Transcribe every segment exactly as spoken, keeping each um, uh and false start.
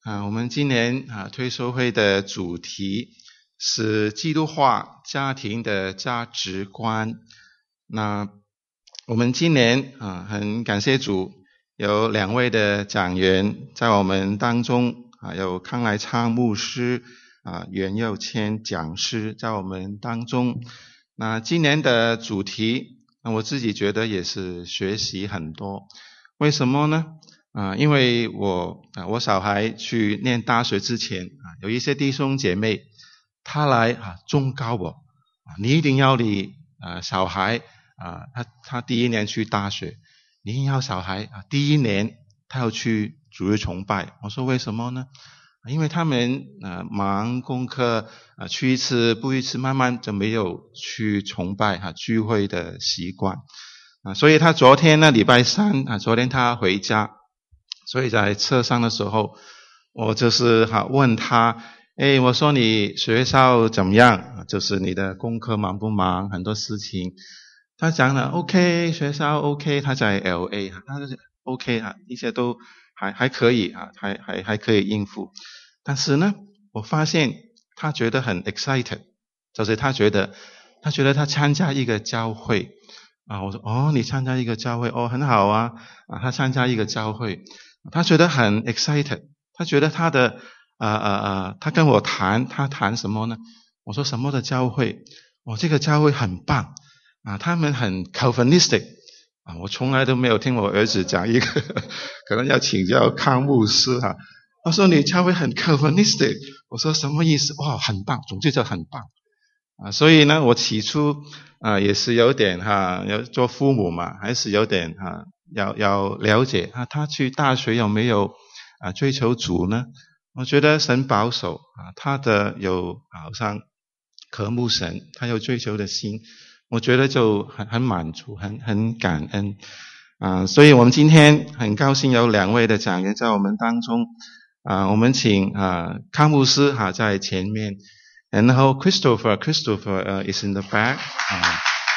啊，我们今年啊推收会的主题是基督化家庭的价值观。那我们今年啊很感谢主，有两位的讲员在我们当中啊，有康来昌牧师啊、袁佑谦讲师在我们当中。那今年的主题，那我自己觉得也是学习很多。为什么呢？啊，因为我啊，我小孩去念大学之前啊，有一些弟兄姐妹，他来啊忠告我，啊，你一定要你啊小孩啊，他他第一年去大学，你一定要小孩啊第一年他要去主日崇拜。我说为什么呢？因为他们啊忙功课啊，去一次不一次，慢慢就没有去崇拜啊聚会的习惯啊，所以他昨天呢礼拜三啊，昨天他回家。所以在车上的时候，我就是哈问他，诶，我说你学校怎么样？就是你的功课忙不忙？很多事情，他讲了 OK， 学校 OK， 他在 L A， 他就是 OK 啊，一切都还还可以啊，还还还可以应付。但是呢，我发现他觉得很 excited， 就是他觉得他觉得他参加一个教会啊，我说哦，你参加一个教会哦，很好啊啊，他参加一个教会。他觉得很 excited， 他觉得他的呃呃呃，他跟我谈，他谈什么呢？我说什么的教会？哦，这个教会很棒啊，他们很 Calvinistic 啊，我从来都没有听我儿子讲一个，可能要请教康牧师哈、啊。他说你教会很 Calvinistic， 我说什么意思？哇，很棒，总之就很棒啊。所以呢，我起初啊也是有点哈，要做父母嘛，还是有点哈。要要了解啊，他去大学有没有啊追求主呢？我觉得神保守啊，他的有好像渴慕神，他有追求的心，我觉得就很很满足，很很感恩啊。所以我们今天很高兴有两位的讲员在我们当中啊，我们请啊康牧师哈、啊、在前面，然后 Christopher Christopher、uh, is in the back， 啊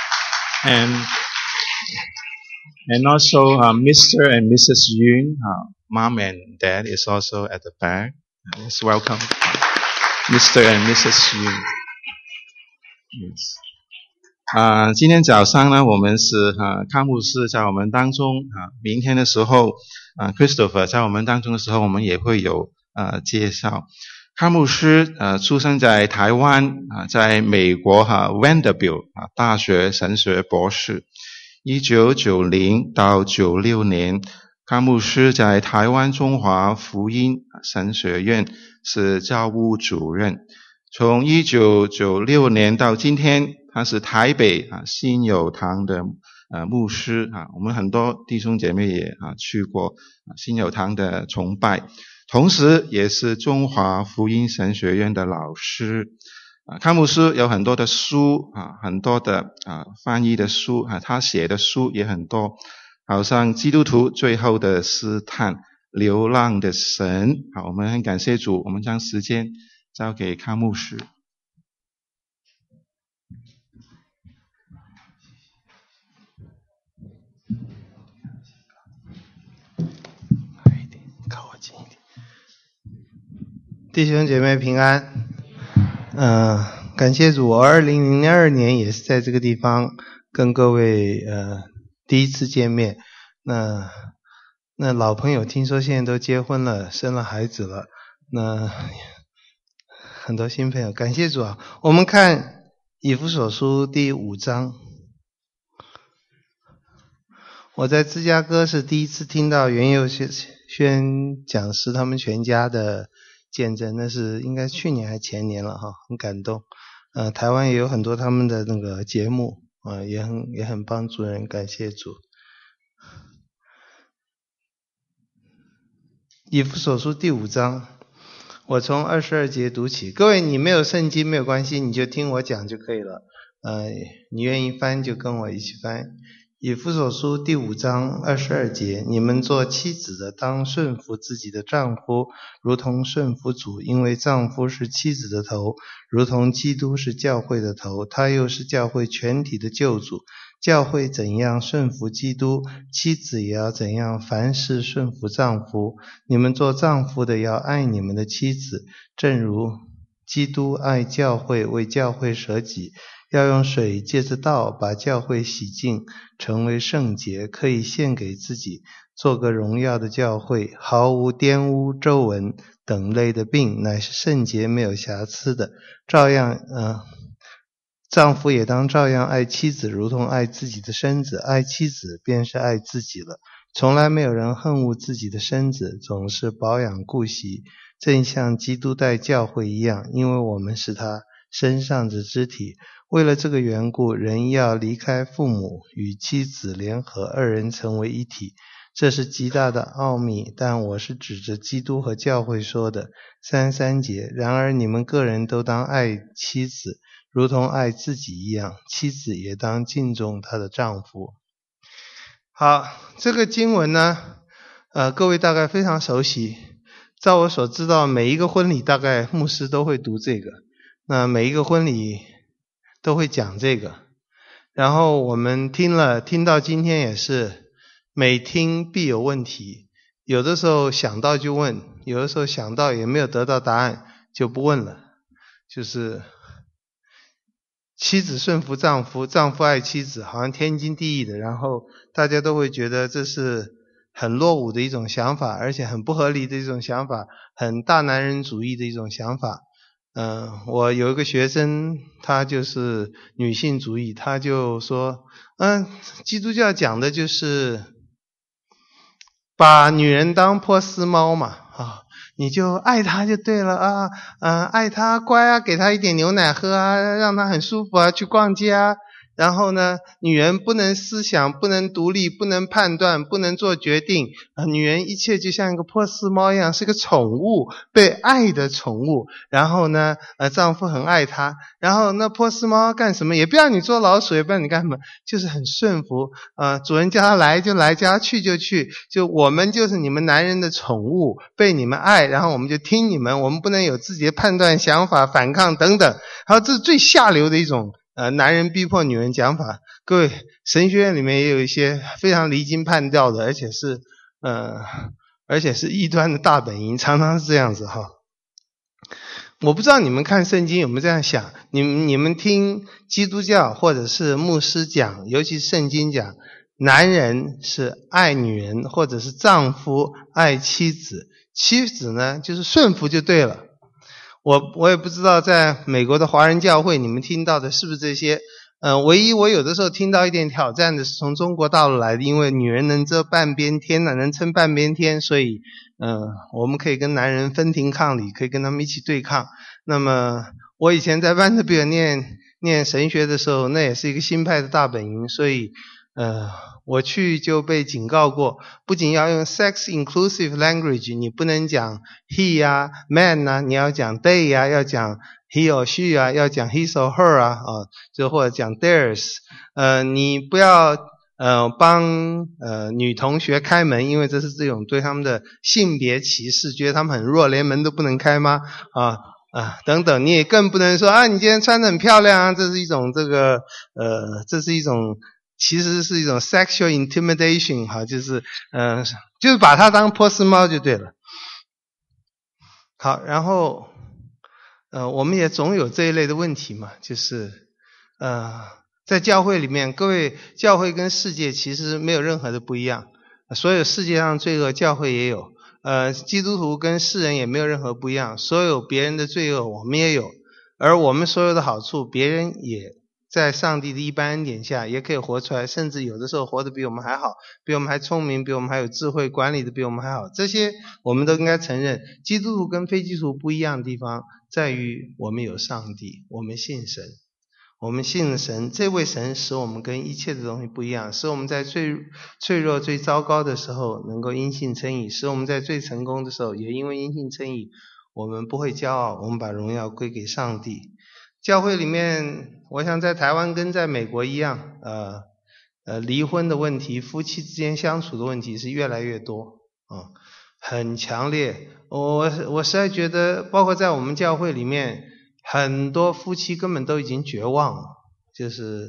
and And also, uh, Mister and Missus Yun, uh, mom and dad is also at the back. Let's welcome Mister and Missus Yun. Yes. 啊、呃，今天早上呢，我们是啊、呃，康牧师在我们当中啊、呃，明天的时候啊、呃、，Christopher 在我们当中的时候，我们也会有呃介绍。康牧师呃出生在台湾啊、呃，在美国哈、呃、Vanderbilt 啊大学神学博士。一九九零到九六年，康牧师在台湾中华福音神学院是教务主任。从一九九六年到今天，他是台北啊新友堂的呃牧师啊，我们很多弟兄姐妹也啊去过新友堂的崇拜，同时也是中华福音神学院的老师。啊，康牧师有很多的书啊，很多的啊翻译的书啊，他写的书也很多，好像基督徒最后的试探、流浪的神。好，我们很感谢主，我们将时间交给康牧师。 靠我近一点。弟兄姐妹平安。嗯、呃，感谢主，我二零零二年也是在这个地方跟各位呃第一次见面。那那老朋友听说现在都结婚了，生了孩子了，那很多新朋友，感谢主啊！我们看以弗所书第五章。我在芝加哥是第一次听到袁佑轩讲师他们全家的见证，那是应该去年还前年了哈，很感动。呃，台湾也有很多他们的那个节目，呃，也很也很帮助人，感谢主。以弗所书第五章，我从二十二节读起。各位，你没有圣经没有关系，你就听我讲就可以了。呃，你愿意翻就跟我一起翻。以弗所书第五章二十二节，你们做妻子的当顺服自己的丈夫，如同顺服主，因为丈夫是妻子的头，如同基督是教会的头，他又是教会全体的救主。 教会怎样顺服基督，妻子也要怎样凡事顺服丈夫。你们做丈夫的要爱你们的妻子，正如基督爱教会，为教会舍己，要用水借着道把教会洗净，成为圣洁，可以献给自己，做个荣耀的教会，毫无玷污、皱纹等类的病，乃是圣洁没有瑕疵的。照样呃，丈夫也当照样爱妻子，如同爱自己的身子，爱妻子便是爱自己了。从来没有人恨恶自己的身子，总是保养顾惜，正像基督待教会一样，因为我们是他身上的肢体。为了这个缘故，人要离开父母，与妻子联合，二人成为一体。这是极大的奥秘，但我是指着基督和教会说的。三十三节，然而你们个人都当爱妻子，如同爱自己一样，妻子也当敬重她的丈夫。好，这个经文呢，呃，各位大概非常熟悉。照我所知道，每一个婚礼大概牧师都会读这个，那每一个婚礼都会讲这个。然后我们听了，听到今天也是每听必有问题，有的时候想到就问，有的时候想到也没有得到答案就不问了。就是妻子顺服丈夫，丈夫爱妻子，好像天经地义的，然后大家都会觉得这是很落伍的一种想法，而且很不合理的一种想法，很大男人主义的一种想法。嗯、呃，我有一个学生，他就是女性主义，他就说，嗯，基督教讲的就是把女人当波斯猫嘛，啊，你就爱她就对了啊，嗯、呃，爱她乖啊，给她一点牛奶喝啊，让她很舒服啊，去逛街啊。然后呢，女人不能思想，不能独立，不能判断，不能做决定啊、呃！女人一切就像一个波斯猫一样，是个宠物，被爱的宠物。然后呢，呃，丈夫很爱她，然后那波斯猫干什么？也不要你做老鼠，也不要你干什么，就是很顺服。呃，主人叫她来就来，叫她去就去。就我们就是你们男人的宠物，被你们爱，然后我们就听你们，我们不能有自己的判断、想法、反抗等等。然后这是最下流的一种。呃，男人逼迫女人讲法，各位，神学院里面也有一些非常离经叛道的，而且是呃，而且是异端的大本营，常常是这样子哈。我不知道你们看圣经有没有这样想，你们你们听基督教或者是牧师讲，尤其是圣经讲，男人是爱女人，或者是丈夫爱妻子，妻子呢就是顺服就对了。我我也不知道在美国的华人教会你们听到的是不是这些，呃，唯一我有的时候听到一点挑战的是从中国大陆来的，因为女人能遮半边天呢，能撑半边天，所以呃，我们可以跟男人分庭抗礼，可以跟他们一起对抗。那么我以前在班特比尔念念神学的时候，那也是一个新派的大本营，所以呃，我去就被警告过，不仅要用 sex inclusive language， 你不能讲 he 啊 man 啊，你要讲 they 啊，要讲 he or she 啊，要讲 his or her 啊，啊，就或者讲 theirs， 呃，你不要呃帮呃女同学开门，因为这是这种对他们的性别歧视，觉得他们很弱，连门都不能开吗？啊啊等等，你也更不能说啊，你今天穿得很漂亮啊，这是一种这个呃，这是一种。其实是一种 sexual intimidation 哈，就是呃，就是把它当波斯猫就对了。好，然后呃，我们也总有这一类的问题嘛，就是呃，在教会里面，各位，教会跟世界其实没有任何的不一样，所有世界上罪恶，教会也有。呃，基督徒跟世人也没有任何不一样，所有别人的罪恶我们也有，而我们所有的好处，别人也。在上帝的一般恩典下也可以活出来，甚至有的时候活得比我们还好，比我们还聪明，比我们还有智慧，管理的比我们还好，这些我们都应该承认。基督徒跟非基督徒不一样的地方在于我们有上帝，我们信神，我们信神，这位神使我们跟一切的东西不一样，使我们在最脆弱最糟糕的时候能够因信称义，使我们在最成功的时候也因为因信称义，我们不会骄傲，我们把荣耀归给上帝。教会里面，我想在台湾跟在美国一样，呃呃，离婚的问题，夫妻之间相处的问题是越来越多啊、嗯，很强烈。我我实在觉得，包括在我们教会里面，很多夫妻根本都已经绝望了，就是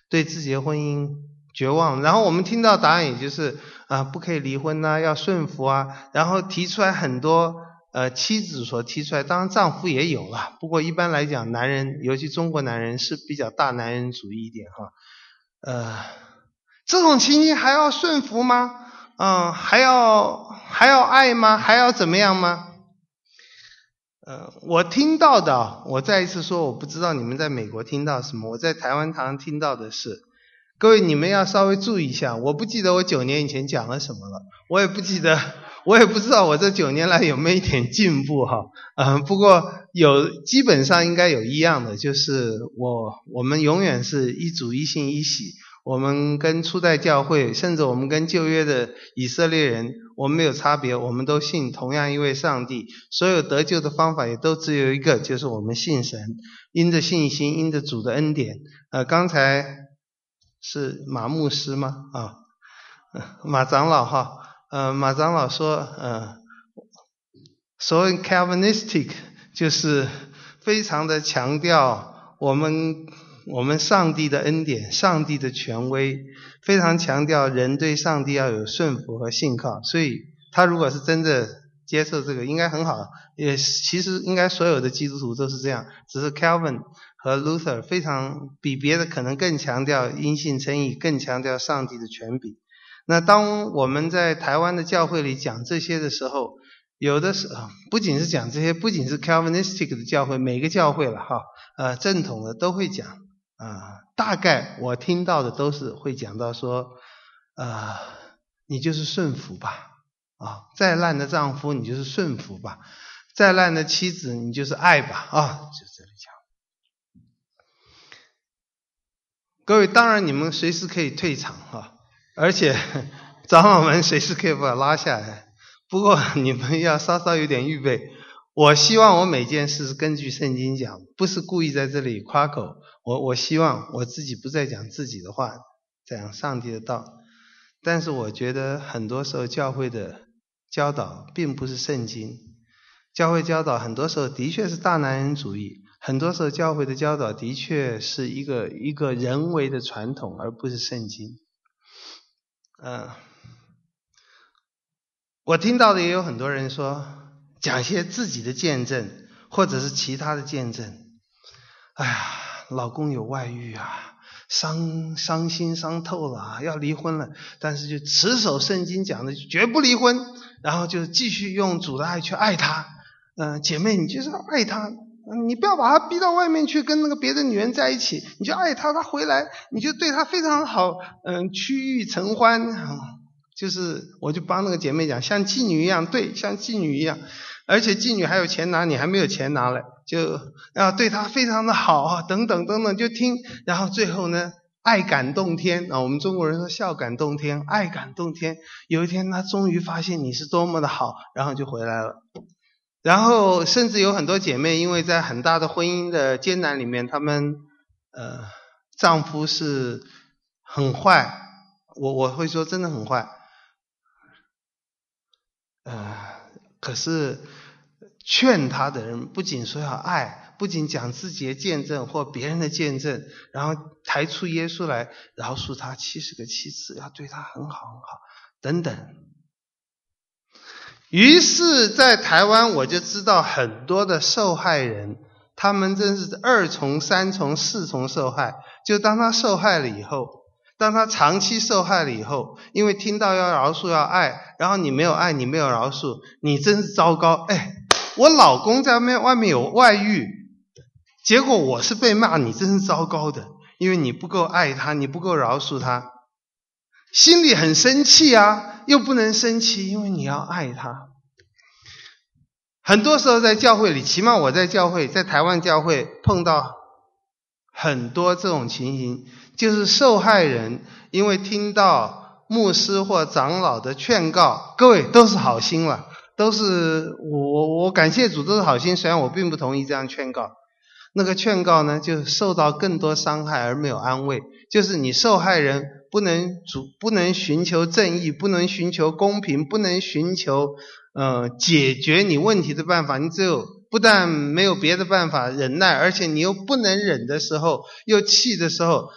对自己的婚姻绝望。然后我们听到答案也就是啊，不可以离婚啊，要顺服啊，然后提出来很多呃妻子所提出来，当然丈夫也有了，不过一般来讲，男人尤其中国男人是比较大男人主义一点哈。呃，这种情形还要顺服吗？嗯，还要还要爱吗？还要怎么样吗？呃，我听到的，我再一次说，我不知道你们在美国听到什么，我在台湾堂听到的是，各位你们要稍微注意一下，我不记得我九年以前讲了什么了，我也不记得，我也不知道我这九年来有没有一点进步哈，嗯，不过有基本上应该有一样的，就是我我们永远是一主一信一喜。我们跟初代教会，甚至我们跟旧约的以色列人，我们没有差别，我们都信同样一位上帝，所有得救的方法也都只有一个，就是我们信神，因着信心，因着主的恩典。呃，刚才是马牧师吗？啊，马长老哈，呃，马长老说，呃，所谓 Calvinistic 就是非常的强调我们。我们上帝的恩典，上帝的权威，非常强调人对上帝要有顺服和信靠，所以他如果是真的接受这个应该很好，也其实应该所有的基督徒都是这样，只是 Calvin 和 Luther 非常比别的可能更强调因信称义，更强调上帝的权柄。那当我们在台湾的教会里讲这些的时候，有的是不仅是讲这些，不仅是 Calvinistic 的教会，每个教会了哈，呃正统的都会讲。啊，大概我听到的都是会讲到说，呃，你就是顺服吧，啊，再烂的丈夫你就是顺服吧，再烂的妻子你就是爱吧，啊，就这里讲。各位，当然你们随时可以退场哈，而且长老们随时可以把我拉下来，不过你们要稍稍有点预备。我希望我每件事是根据圣经讲，不是故意在这里夸口。我我希望我自己不再讲自己的话，讲上帝的道。但是我觉得很多时候教会的教导并不是圣经，教会教导很多时候的确是大男人主义，很多时候教会的教导的确是一个一个人为的传统，而不是圣经。嗯、呃，我听到的也有很多人说，讲一些自己的见证，或者是其他的见证。哎呀，老公有外遇啊，伤伤心伤透了啊，要离婚了，但是就持守圣经讲的绝不离婚，然后就继续用主的爱去爱他。嗯、呃，姐妹，你就是要爱他，你不要把他逼到外面去跟那个别的女人在一起，你就爱他，他回来你就对他非常好，嗯、呃，趋于承欢。嗯，就是我就帮那个姐妹讲，像妓女一样，对，像妓女一样。而且妓女还有钱拿，你还没有钱拿了，就要对她非常的好啊，等等等等，就听，然后最后呢，爱感动天啊，我们中国人说笑感动天，爱感动天。有一天他终于发现你是多么的好，然后就回来了。然后甚至有很多姐妹，因为在很大的婚姻的艰难里面，她们呃丈夫是很坏，我我会说真的很坏，呃。可是劝他的人不仅说要爱，不仅讲自己的见证或别人的见证，然后抬出耶稣来饶恕他七十个妻子，要对他很好很好等等。于是在台湾我就知道很多的受害人，他们真是二重三重四重受害。就当他受害了以后，当他长期受害了以后，因为听到要饶恕要爱，然后你没有爱，你没有饶恕，你真是糟糕。哎，我老公在外面有外遇，结果我是被骂，你真是糟糕的，因为你不够爱他，你不够饶恕他，心里很生气啊，又不能生气，因为你要爱他。很多时候在教会里，起码我在教会，在台湾教会碰到很多这种情形，就是受害人因为听到牧师或长老的劝告，各位都是好心了，都是我我感谢主都是好心，虽然我并不同意这样劝告。那个劝告呢，就受到更多伤害而没有安慰，就是你受害人不能主不能寻求正义，不能寻求公平，不能寻求呃解决你问题的办法，你只有不但没有别的办法忍耐，而且你又不能忍的时候，又气的时候，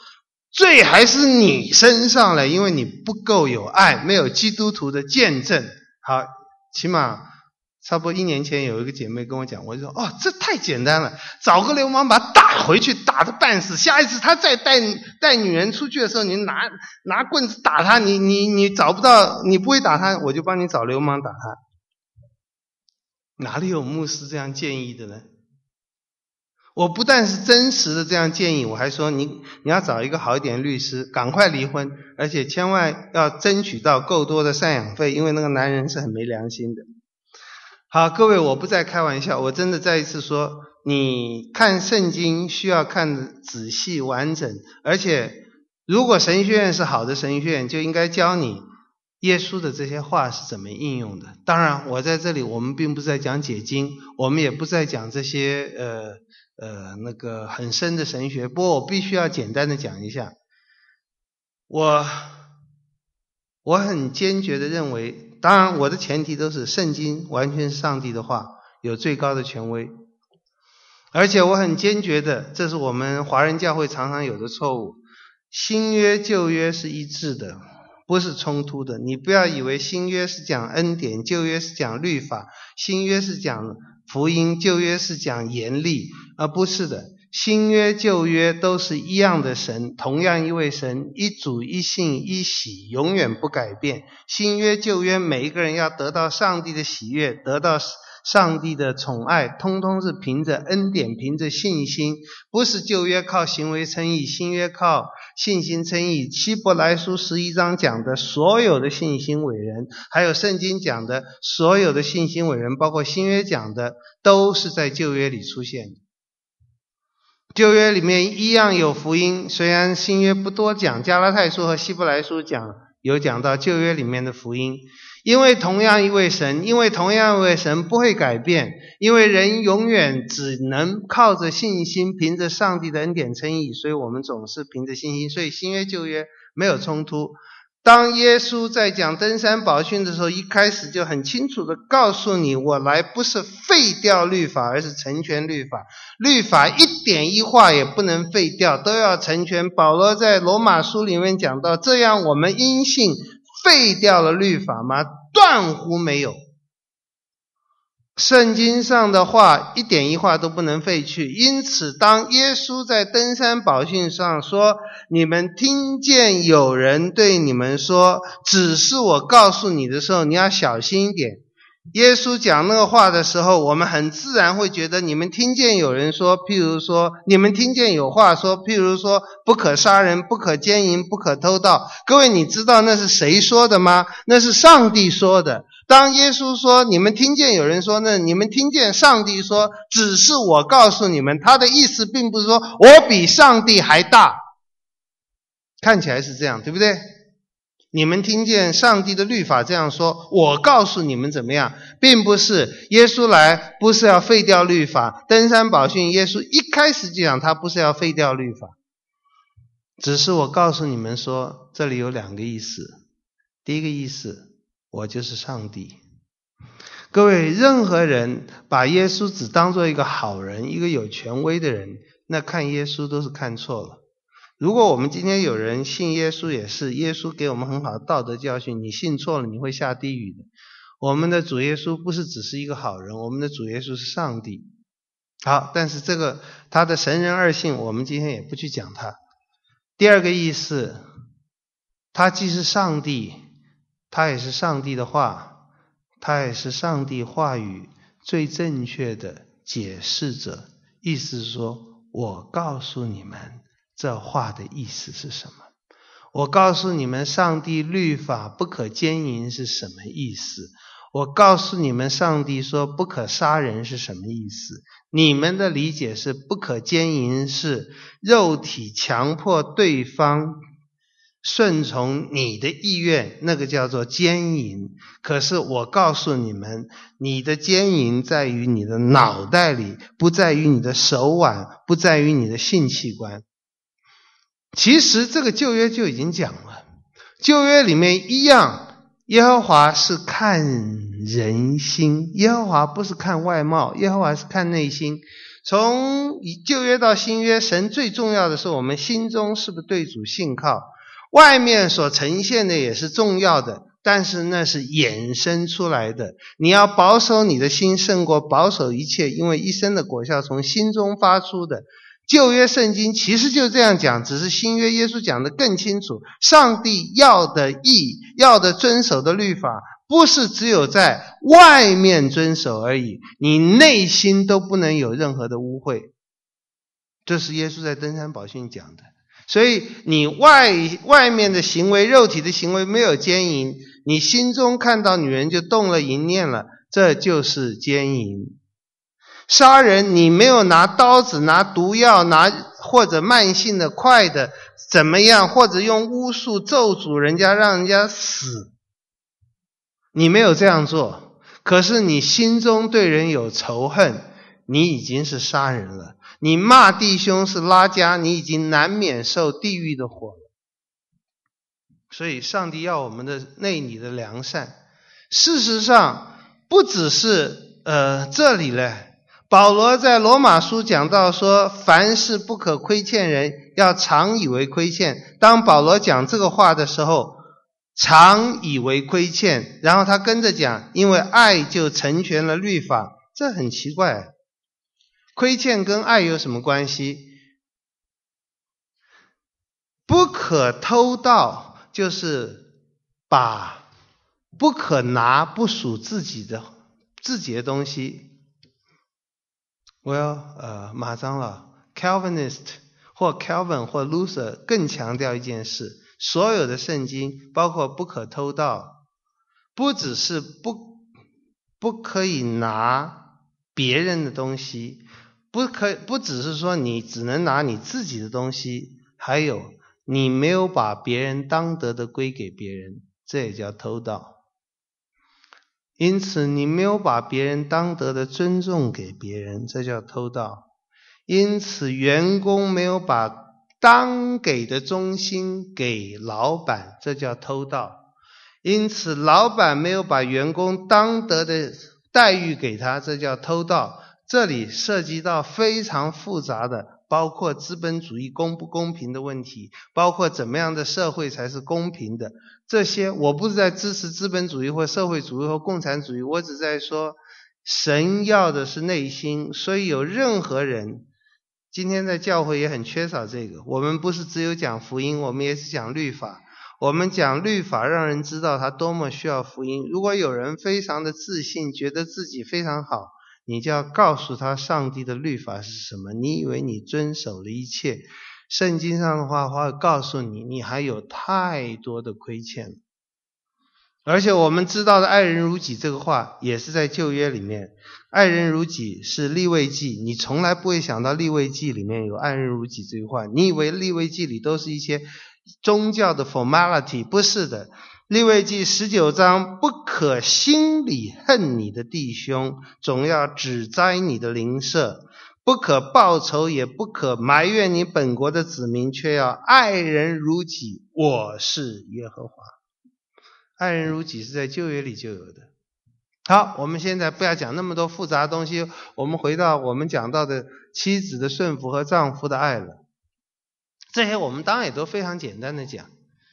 罪还是你身上了，因为你不够有爱，没有基督徒的见证。好，起码差不多一年前有一个姐妹跟我讲，我就说哦，这太简单了，找个流氓把他打回去，打得半死，下一次他再带带女人出去的时候，你拿拿棍子打他，你你你找不到，你不会打他，我就帮你找流氓打他。哪里有牧师这样建议的呢？我不但是真实的这样建议，我还说你你要找一个好一点的律师，赶快离婚，而且千万要争取到够多的赡养费，因为那个男人是很没良心的。好，各位，我不再开玩笑，我真的再一次说，你看圣经需要看得仔细完整，而且如果神学院是好的神学院，就应该教你耶稣的这些话是怎么应用的。当然我在这里我们并不是在讲解经，我们也不是在讲这些呃呃那个很深的神学，不过我必须要简单的讲一下。我我很坚决的认为，当然我的前提都是圣经完全是上帝的话，有最高的权威，而且我很坚决的，这是我们华人教会常常有的错误，新约旧约是一致的，不是冲突的。你不要以为新约是讲恩典，旧约是讲律法，新约是讲福音，旧约是讲严厉，而不是的。新约旧约都是一样的神，同样一位神，一主一信一喜，永远不改变。新约旧约每一个人要得到上帝的喜悦，得到上帝的宠爱，通通是凭着恩典，凭着信心，不是旧约靠行为称义，新约靠信心称义。希伯来书十一章讲的所有的信心伟人，还有圣经讲的所有的信心伟人，包括新约讲的，都是在旧约里出现的。旧约里面一样有福音，虽然新约不多讲，加拉太书和希伯来书讲有讲到旧约里面的福音。因为同样一位神，因为同样一位神不会改变，因为人永远只能靠着信心，凭着上帝的恩典称义，所以我们总是凭着信心，所以新约旧约没有冲突。当耶稣在讲登山宝训的时候，一开始就很清楚的告诉你，我来不是废掉律法，而是成全律法。律法一点一画也不能废掉，都要成全。保罗在罗马书里面讲到，这样我们因信废掉了律法吗？断乎没有。圣经上的话一点一画都不能废去，因此当耶稣在登山宝训上说，你们听见有人对你们说，只是我告诉你的时候，你要小心一点。耶稣讲那个话的时候，我们很自然会觉得，你们听见有人说，譬如说你们听见有话说，譬如说不可杀人，不可奸淫，不可偷盗。各位，你知道那是谁说的吗？那是上帝说的。当耶稣说你们听见有人说，那你们听见上帝说，只是我告诉你们，他的意思并不是说我比上帝还大，看起来是这样，对不对？你们听见上帝的律法这样说，我告诉你们怎么样，并不是。耶稣来不是要废掉律法，登山宝训耶稣一开始就讲他不是要废掉律法，只是我告诉你们说，这里有两个意思。第一个意思，我就是上帝。各位，任何人把耶稣只当作一个好人，一个有权威的人，那看耶稣都是看错了。如果我们今天有人信耶稣，也是耶稣给我们很好的道德教训，你信错了你会下地狱的。我们的主耶稣不是只是一个好人，我们的主耶稣是上帝。好，但是这个他的神人二性我们今天也不去讲他。第二个意思，他既是上帝，他也是上帝的话，他也是上帝话语最正确的解释者。意思是说，我告诉你们这话的意思是什么？我告诉你们上帝律法不可奸淫是什么意思？我告诉你们上帝说不可杀人是什么意思？你们的理解是不可奸淫是肉体强迫对方顺从你的意愿，那个叫做奸淫。可是我告诉你们，你的奸淫在于你的脑袋里，不在于你的手腕，不在于你的性器官。其实这个旧约就已经讲了，旧约里面一样，耶和华是看人心，耶和华不是看外貌，耶和华是看内心。 从旧约到新约，神最重要的是我们心中是不是对主信靠，外面所呈现的也是重要的，但是那是衍生出来的。你要保守你的心胜过保守一切，因为一生的果效从心中发出的。旧约圣经其实就这样讲，只是新约耶稣讲得更清楚。上帝要的义，要的遵守的律法，不是只有在外面遵守而已，你内心都不能有任何的污秽。这是耶稣在登山宝训讲的。所以你外外面的行为，肉体的行为没有奸淫，你心中看到女人就动了淫念了，这就是奸淫。杀人你没有拿刀子，拿毒药，拿或者慢性的快的怎么样，或者用巫术咒诅人家让人家死，你没有这样做，可是你心中对人有仇恨，你已经是杀人了。你骂弟兄是拉加，你已经难免受地狱的火了。所以上帝要我们的内里的良善。事实上不只是呃这里呢，保罗在罗马书讲到说，凡事不可亏欠人，要常以为亏欠。当保罗讲这个话的时候，常以为亏欠，然后他跟着讲，因为爱就成全了律法。这很奇怪，亏欠跟爱有什么关系？不可偷盗就是把不可拿不属自己的自己的东西。Well, 呃，马长老 Calvinist 或 Calvin 或 Luther 更强调一件事，所有的圣经包括不可偷盗，不只是不不可以拿别人的东西，不可不只是说你只能拿你自己的东西，还有你没有把别人当得的归给别人，这也叫偷盗。因此你没有把别人当得的尊重给别人，这叫偷盗。因此员工没有把当给的忠心给老板，这叫偷盗。因此老板没有把员工当得的待遇给他，这叫偷盗。这里涉及到非常复杂的，包括资本主义公不公平的问题，包括怎么样的社会才是公平的。这些我不是在支持资本主义或社会主义或共产主义，我只在说神要的是内心。所以有任何人，今天在教会也很缺少这个，我们不是只有讲福音，我们也是讲律法。我们讲律法让人知道他多么需要福音。如果有人非常的自信，觉得自己非常好，你就要告诉他上帝的律法是什么。你以为你遵守了一切，圣经上的话会告诉你，你还有太多的亏欠。而且我们知道的爱人如己这个话也是在旧约里面，爱人如己是利未记，你从来不会想到利未记里面有爱人如己这句话。你以为利未记里都是一些宗教的 formality， 不是的。利未记十九章，不可心里恨你的弟兄，总要指摘你的邻舍，不可报仇，也不可埋怨你本国的子民，却要爱人如己，我是耶和华。爱人如己是在旧约里就有的。好，我们现在不要讲那么多复杂的东西，我们回到我们讲到的妻子的顺服和丈夫的爱了。这些我们当然也都非常简单的讲。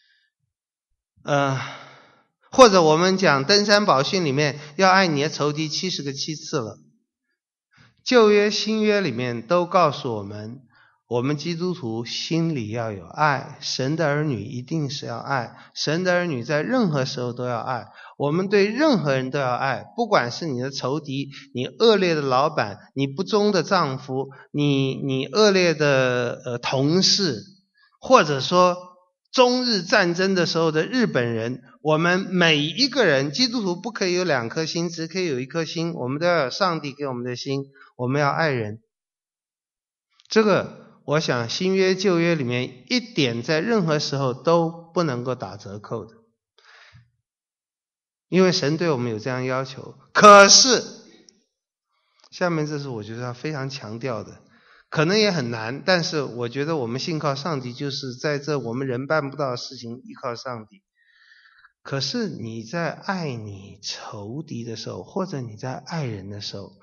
呃，或者我们讲登山宝训里面要爱你的仇敌七十个七次了。旧约新约里面都告诉我们，我们基督徒心里要有爱，神的儿女一定是要爱，神的儿女在任何时候都要爱，我们对任何人都要爱，不管是你的仇敌，你恶劣的老板，你不忠的丈夫，你你恶劣的呃同事，或者说中日战争的时候的日本人，我们每一个人，基督徒不可以有两颗心，只可以有一颗心，我们都要有上帝给我们的心，我们要爱人。这个我想新约旧约里面一点在任何时候都不能够打折扣的，因为神对我们有这样要求。可是下面这是我觉得要非常强调的，可能也很难，但是我觉得我们信靠上帝，就是在这我们人办不到的事情依靠上帝。可是你在爱你仇敌的时候，或者你在爱人的时候，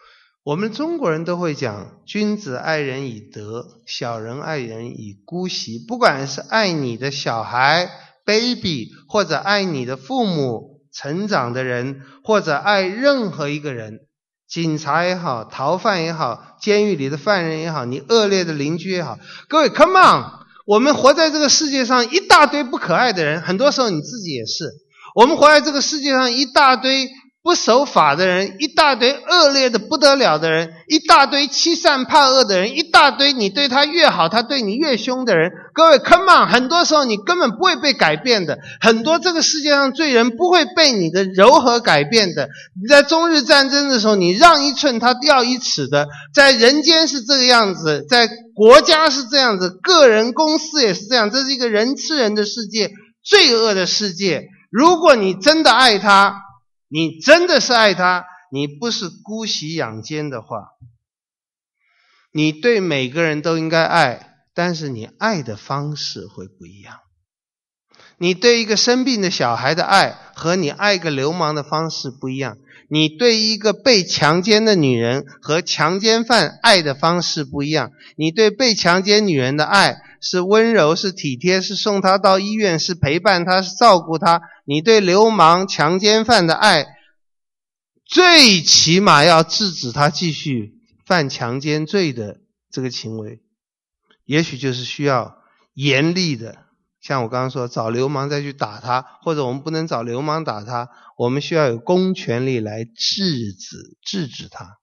我们中国人都会讲，君子爱人以德，小人爱人以姑息。不管是爱你的小孩 baby， 或者爱你的父母成长的人，或者爱任何一个人，警察也好，逃犯也好，监狱里的犯人也好，你恶劣的邻居也好，各位 come on， 我们活在这个世界上一大堆不可爱的人，很多时候你自己也是。我们活在这个世界上一大堆不守法的人，一大堆恶劣的不得了的人，一大堆欺善怕恶的人，一大堆你对他越好他对你越凶的人。各位 come on， 很多时候你根本不会被改变的，很多这个世界上罪人不会被你的柔和改变的。你在中日战争的时候，你让一寸他掉一尺的，在人间是这个样子，在国家是这样子，个人公司也是这样，这是一个人吃人的世界，罪恶的世界。如果你真的爱他，你真的是爱他，你不是姑息养奸的话，你对每个人都应该爱，但是你爱的方式会不一样。你对一个生病的小孩的爱和你爱个流氓的方式不一样，你对一个被强奸的女人和强奸犯爱的方式不一样。你对被强奸女人的爱是温柔，是体贴，是送她到医院，是陪伴她，是照顾她。你对流氓强奸犯的爱，最起码要制止他继续犯强奸罪的这个行为，也许就是需要严厉的，像我刚刚说找流氓再去打他，或者我们不能找流氓打他，我们需要有公权力来制止制止他。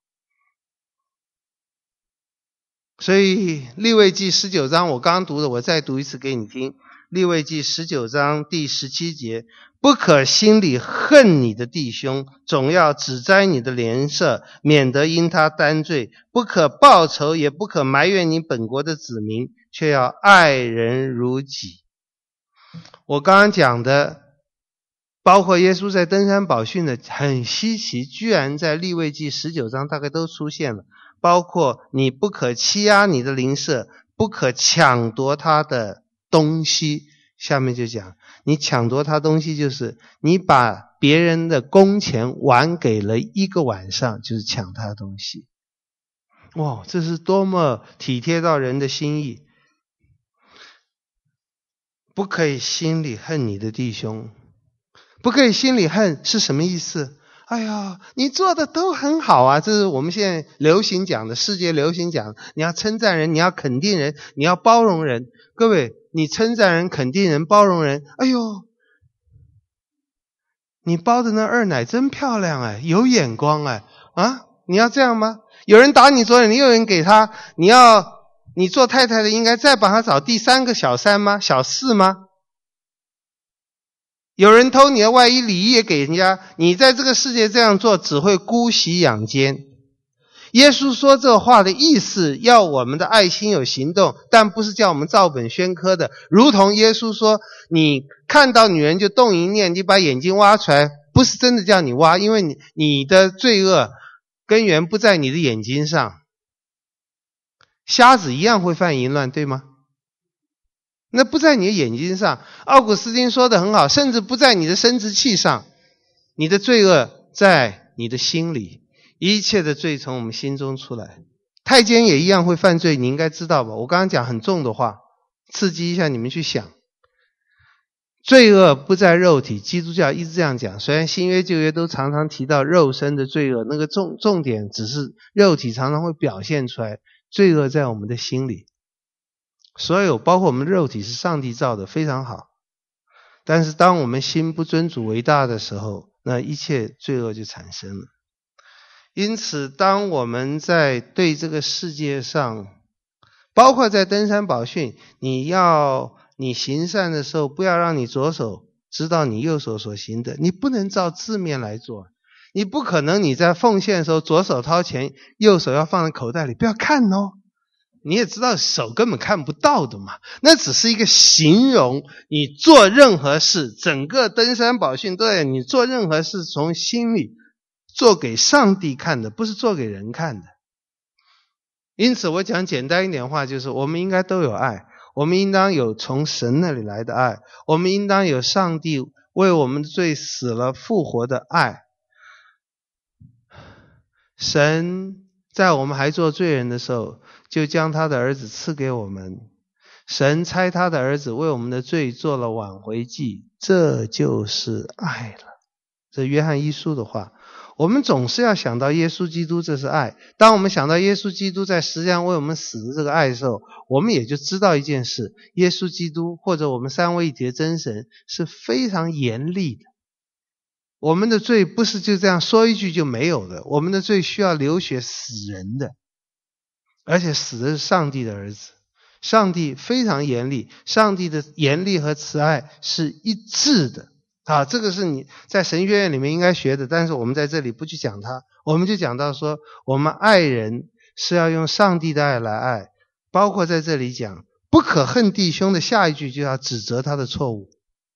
所以利未记十九章我刚刚读的，我再读一次给你听。利未记十九章第十七节，不可心里恨你的弟兄，总要指摘你的脸色，免得因他担罪。不可报仇，也不可埋怨你本国的子民，却要爱人如己。我刚刚讲的包括耶稣在登山宝训的很稀奇，居然在利未记十九章大概都出现了，包括你不可欺压你的邻舍，不可抢夺他的东西。下面就讲你抢夺他东西，就是你把别人的工钱晚给了一个晚上，就是抢他的东西。哇，这是多么体贴到人的心意。不可以心里恨你的弟兄。不可以心里恨是什么意思？哎呀，你做的都很好啊，这是我们现在流行讲的，世界流行讲，你要称赞人，你要肯定人，你要包容人。各位，你称赞人、肯定人、包容人，哎呦，你包的那二奶真漂亮哎，有眼光哎，啊，你要这样吗？有人打你左脸，你有人给他，你要你做太太的应该再帮他找第三个小三吗？小四吗？有人偷你的外衣，礼衣也给人家，你在这个世界这样做只会姑息养奸。耶稣说这话的意思，要我们的爱心有行动，但不是叫我们照本宣科的。如同耶稣说，你看到女人就动一念，你把眼睛挖出来，不是真的叫你挖，因为你你的罪恶根源不在你的眼睛上。瞎子一样会犯淫乱，对吗？那不在你的眼睛上。奥古斯丁说得很好，甚至不在你的生殖器上，你的罪恶在你的心里，一切的罪从我们心中出来。太监也一样会犯罪，你应该知道吧？我刚刚讲很重的话，刺激一下你们去想。罪恶不在肉体，基督教一直这样讲，虽然新约旧约都常常提到肉身的罪恶，那个重重点只是肉体常常会表现出来，罪恶在我们的心里。所有包括我们的肉体是上帝造的，非常好，但是当我们心不尊主为大的时候，那一切罪恶就产生了。因此当我们在对这个世界上，包括在登山宝训，你要你行善的时候，不要让你左手知道你右手所行的，你不能照字面来做。你不可能你在奉献的时候左手掏钱，右手要放在口袋里，不要看哦。你也知道手根本看不到的嘛，那只是一个形容。你做任何事，整个登山宝训都在你做任何事从心里做给上帝看的，不是做给人看的。因此我讲简单一点话，就是我们应该都有爱，我们应当有从神那里来的爱，我们应当有上帝为我们的罪死了复活的爱。神在我们还做罪人的时候，就将他的儿子赐给我们。神差他的儿子为我们的罪做了挽回祭，这就是爱了。这约翰一书的话，我们总是要想到耶稣基督，这是爱。当我们想到耶稣基督在十字架为我们死的这个爱的时候，我们也就知道一件事，耶稣基督或者我们三位一体的真神是非常严厉的。我们的罪不是就这样说一句就没有的，我们的罪需要流血死人的，而且死的是上帝的儿子。上帝非常严厉，上帝的严厉和慈爱是一致的啊，这个是你在神学院里面应该学的，但是我们在这里不去讲它，我们就讲到说，我们爱人是要用上帝的爱来爱，包括在这里讲不可恨弟兄的下一句就要指责他的错误。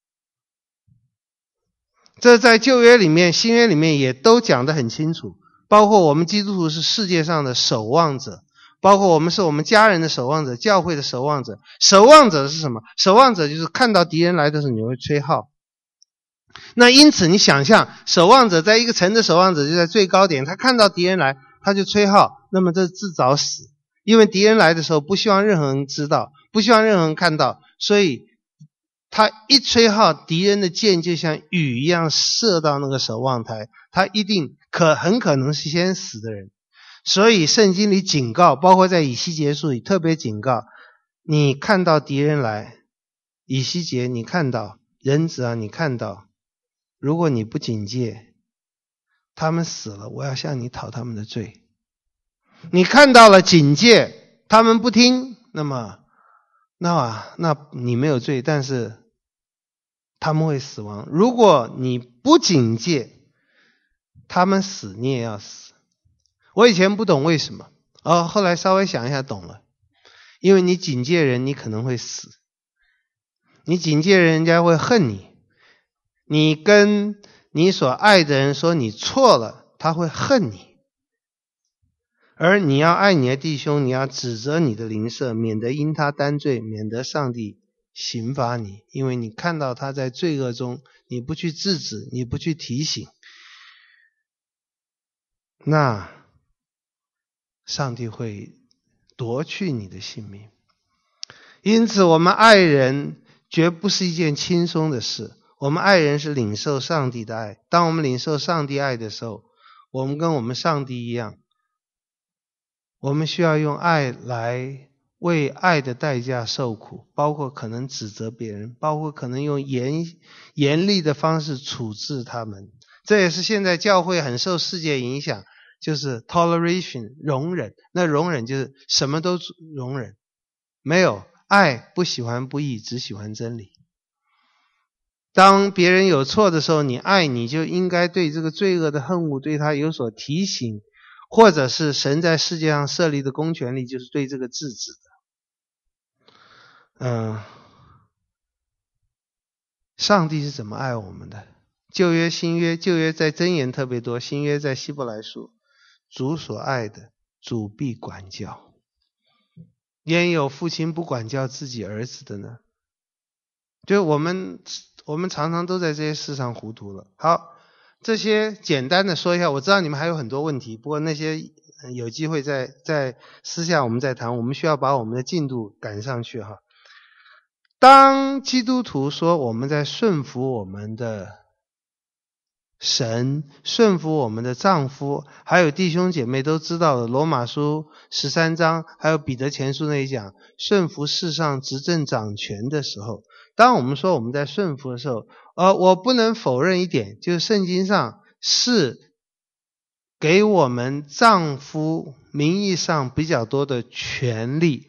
这在旧约里面新约里面也都讲得很清楚，包括我们基督徒是世界上的守望者，包括我们是我们家人的守望者，教会的守望者。守望者是什么？守望者就是看到敌人来的时候你会吹号。那因此你想象守望者在一个城的守望者就在最高点，他看到敌人来他就吹号，那么这自找死，因为敌人来的时候不希望任何人知道，不希望任何人看到，所以他一吹号，敌人的箭就像雨一样射到那个守望台，他一定可很可能是先死的人。所以圣经里警告，包括在以西结书里特别警告，你看到敌人来，以西结你看到，人子啊你看到，如果你不警戒，他们死了，我要向你讨他们的罪。你看到了警戒，他们不听，那么那那你没有罪，但是他们会死亡。如果你不警戒，他们死你也要死。我以前不懂为什么，哦，后来稍微想一下懂了。因为你警戒人，你可能会死。你警戒人，人家会恨你。你跟你所爱的人说你错了，他会恨你。而你要爱你的弟兄，你要指责你的邻舍，免得因他担罪，免得上帝刑罚你。因为你看到他在罪恶中，你不去制止，你不去提醒，那上帝会夺去你的性命。因此我们爱人绝不是一件轻松的事，我们爱人是领受上帝的爱。当我们领受上帝爱的时候，我们跟我们上帝一样，我们需要用爱来为爱的代价受苦，包括可能指责别人，包括可能用严严厉的方式处置他们。这也是现在教会很受世界影响，就是 toleration 容忍。那容忍就是什么都容忍，没有爱，不喜欢不义，只喜欢真理。当别人有错的时候，你爱，你就应该对这个罪恶的恨恶对他有所提醒，或者是神在世界上设立的公权力就是对这个制止的。嗯，上帝是怎么爱我们的？旧约新约，旧约在箴言特别多，新约在希伯来书。主所爱的，主必管教。焉有父亲不管教自己儿子的呢？就我们我们常常都在这些事上糊涂了。好，这些简单的说一下，我知道你们还有很多问题，不过那些有机会在在私下我们再谈，我们需要把我们的进度赶上去哈。当基督徒说我们在顺服我们的神，顺服我们的丈夫，还有弟兄姐妹都知道的罗马书十三章，还有彼得前书那里讲顺服世上执政掌权的时候，当我们说我们在顺服的时候，呃，我不能否认一点，就是圣经上是给我们丈夫名义上比较多的权利，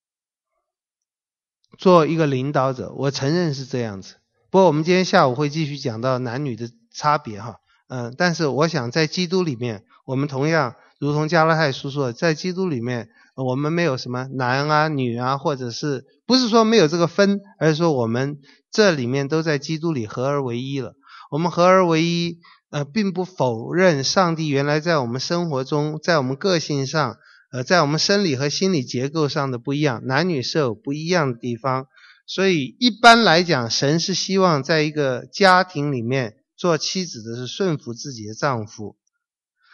做一个领导者，我承认是这样子。不过我们今天下午会继续讲到男女的差别哈，嗯、呃，但是我想在基督里面，我们同样如同加拉太书说的，在基督里面，我们没有什么男啊、女啊，或者是不是说没有这个分，而是说我们这里面都在基督里合而为一了。我们合而为一，呃，并不否认上帝原来在我们生活中，在我们个性上，呃，在我们生理和心理结构上的不一样，男女是有不一样的地方。所以一般来讲，神是希望在一个家庭里面做妻子的是顺服自己的丈夫。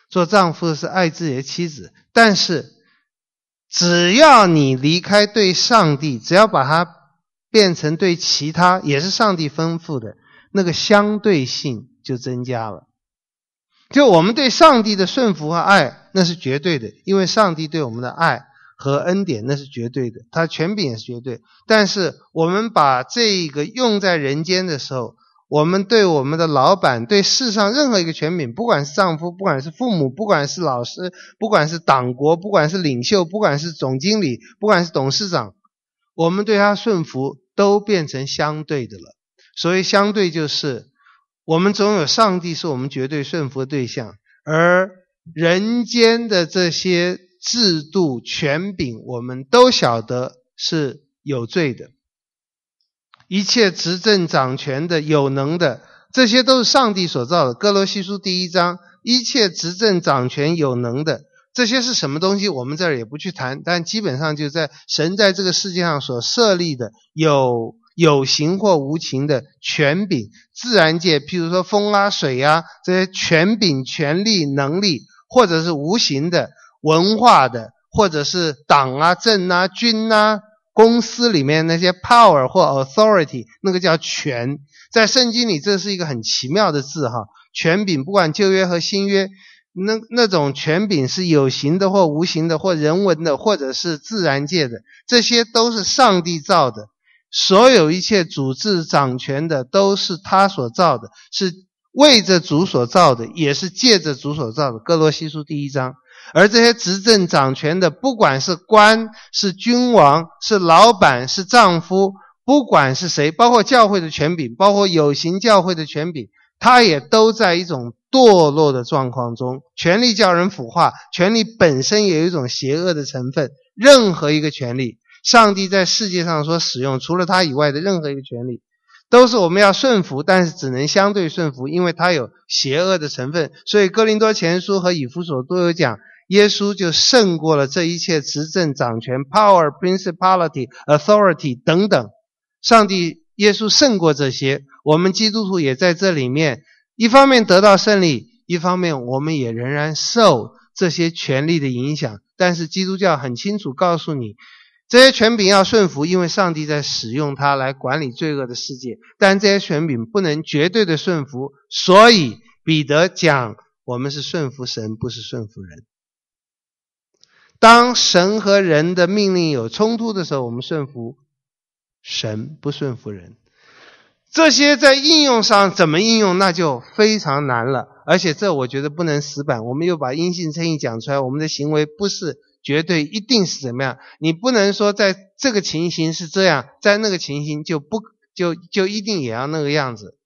做丈夫的是爱自己的妻子，但是只要你离开对上帝，只要把它变成对其他也是上帝吩咐的，那个相对性就增加了。就我们对上帝的顺服和爱，那是绝对的，因为上帝对我们的爱和恩典那是绝对的，他权柄也是绝对。但是我们把这个用在人间的时候，我们对我们的老板，对世上任何一个权柄，不管是丈夫，不管是父母，不管是老师，不管是党国，不管是领袖，不管是总经理，不管是董事长，我们对他顺服都变成相对的了。所以相对就是我们总有上帝是我们绝对顺服的对象，而人间的这些制度权柄我们都晓得是有罪的，一切执政掌权的有能的，这些都是上帝所造的。哥罗西书第一章，一切执政掌权有能的，这些是什么东西我们这儿也不去谈，但基本上就在神在这个世界上所设立的有有形或无形的权柄，自然界譬如说风啊水啊，这些权柄权力能力，或者是无形的文化的，或者是党啊政啊军啊，公司里面那些 power 或 authority， 那个叫权。在圣经里这是一个很奇妙的字哈，权柄不管旧约和新约，那那种权柄是有形的或无形的，或人文的，或者是自然界的，这些都是上帝造的。所有一切主治掌权的都是他所造的，是为着主所造的，也是借着主所造的。哥罗西书第一章。而这些执政掌权的，不管是官，是君王，是老板，是丈夫，不管是谁，包括教会的权柄，包括有形教会的权柄，他也都在一种堕落的状况中。权力叫人腐化，权力本身也有一种邪恶的成分。任何一个权力，上帝在世界上所使用，除了他以外的任何一个权力，都是我们要顺服，但是只能相对顺服，因为它有邪恶的成分。所以哥林多前书和以弗所都有讲，耶稣就胜过了这一切执政掌权 power principality authority 等等，上帝耶稣胜过这些，我们基督徒也在这里面一方面得到胜利，一方面我们也仍然受这些权力的影响。但是基督教很清楚告诉你，这些权柄要顺服，因为上帝在使用它来管理罪恶的世界，但这些权柄不能绝对的顺服。所以彼得讲我们是顺服神，不是顺服人。当神和人的命令有冲突的时候，我们顺服神，不顺服人。这些在应用上怎么应用，那就非常难了。而且这我觉得不能死板，我们又把因信称义讲出来，我们的行为不是绝对一定是怎么样。你不能说在这个情形是这样，在那个情形就不就就一定也要那个样子。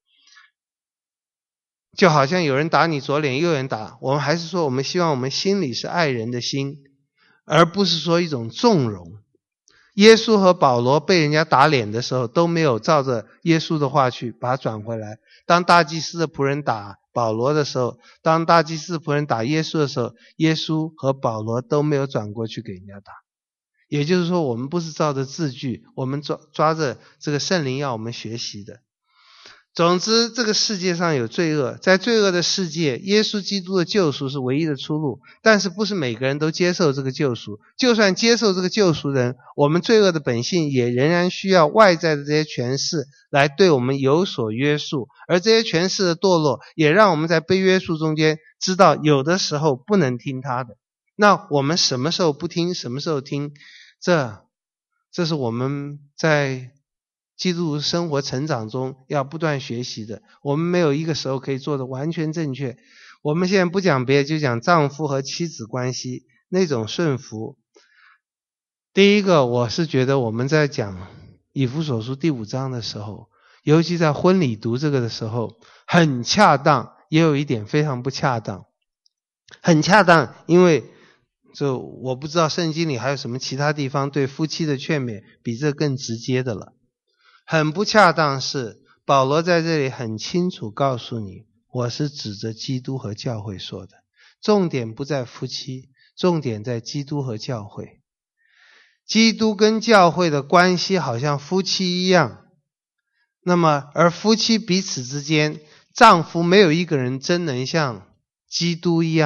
就好像有人打你左脸右人打，我们还是说我们希望我们心里是爱人的心，而不是说一种纵容。耶稣和保罗被人家打脸的时候，都没有照着耶稣的话去把它转回来。当大祭司的仆人打保罗的时候，当大祭司的仆人打耶稣的时候，耶稣和保罗都没有转过去给人家打。也就是说，我们不是照着字句，我们抓抓着这个圣灵要我们学习的。总之，这个世界上有罪恶，在罪恶的世界，耶稣基督的救赎是唯一的出路，但是不是每个人都接受这个救赎。就算接受这个救赎人，我们罪恶的本性也仍然需要外在的这些权势来对我们有所约束，而这些权势的堕落也让我们在被约束中间知道有的时候不能听他的。那我们什么时候不听，什么时候听，这这是我们在基督徒生活成长中要不断学习的。我们没有一个时候可以做的完全正确。我们现在不讲别的，就讲丈夫和妻子关系那种顺服。第一个，我是觉得我们在讲以弗所书第五章的时候，尤其在婚礼读这个的时候，很恰当，也有一点非常不恰当。很恰当，因为就我不知道圣经里还有什么其他地方对夫妻的劝勉比这更直接的了。很不恰当是保罗在这里很清楚告诉你，我是指着基督和教会说的，重点不在夫妻，重点在基督和教会。基督跟教会的关系好像夫妻一样，那么而夫妻彼此之间，丈夫没有一个人真能像基督一样的，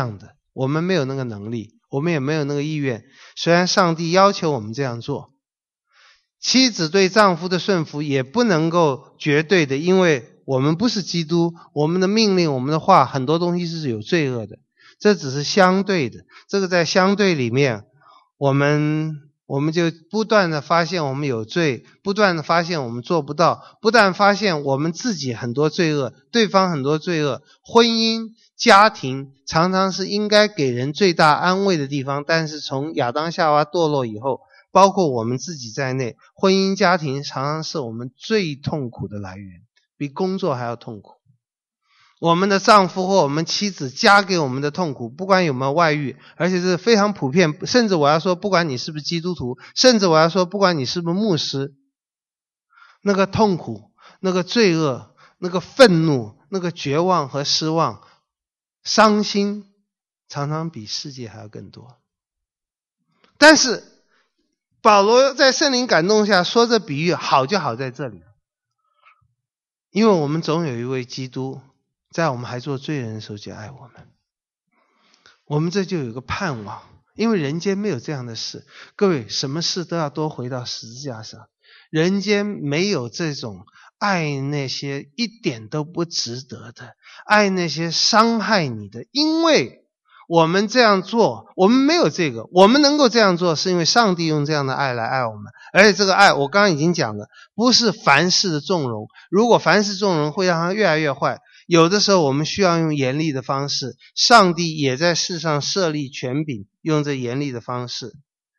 我们没有那个能力，我们也没有那个意愿。虽然上帝要求我们这样做，妻子对丈夫的顺服也不能够绝对的，因为我们不是基督，我们的命令，我们的话，很多东西是有罪恶的，这只是相对的。这个在相对里面，我们我们就不断的发现我们有罪，不断的发现我们做不到，不但发现我们自己很多罪恶，对方很多罪恶。婚姻家庭常常是应该给人最大安慰的地方，但是从亚当夏娃堕落以后，包括我们自己在内，婚姻家庭常常是我们最痛苦的来源，比工作还要痛苦。我们的丈夫或我们妻子加给我们的痛苦，不管有没有外遇，而且是非常普遍，甚至我要说不管你是不是基督徒，甚至我要说不管你是不是牧师，那个痛苦，那个罪恶，那个愤怒，那个绝望和失望，伤心常常比世界还要更多。但是保罗在圣灵感动下说这比喻好就好在这里，因为我们总有一位基督在我们还做罪人的时候就爱我们，我们这就有一个盼望，因为人间没有这样的事。各位，什么事都要多回到十字架上，人间没有这种爱那些一点都不值得的，爱那些伤害你的。因为我们这样做，我们没有这个，我们能够这样做是因为上帝用这样的爱来爱我们。而且这个爱我刚刚已经讲了，不是凡事的纵容，如果凡事纵容会让它越来越坏。有的时候我们需要用严厉的方式，上帝也在世上设立权柄，用这严厉的方式。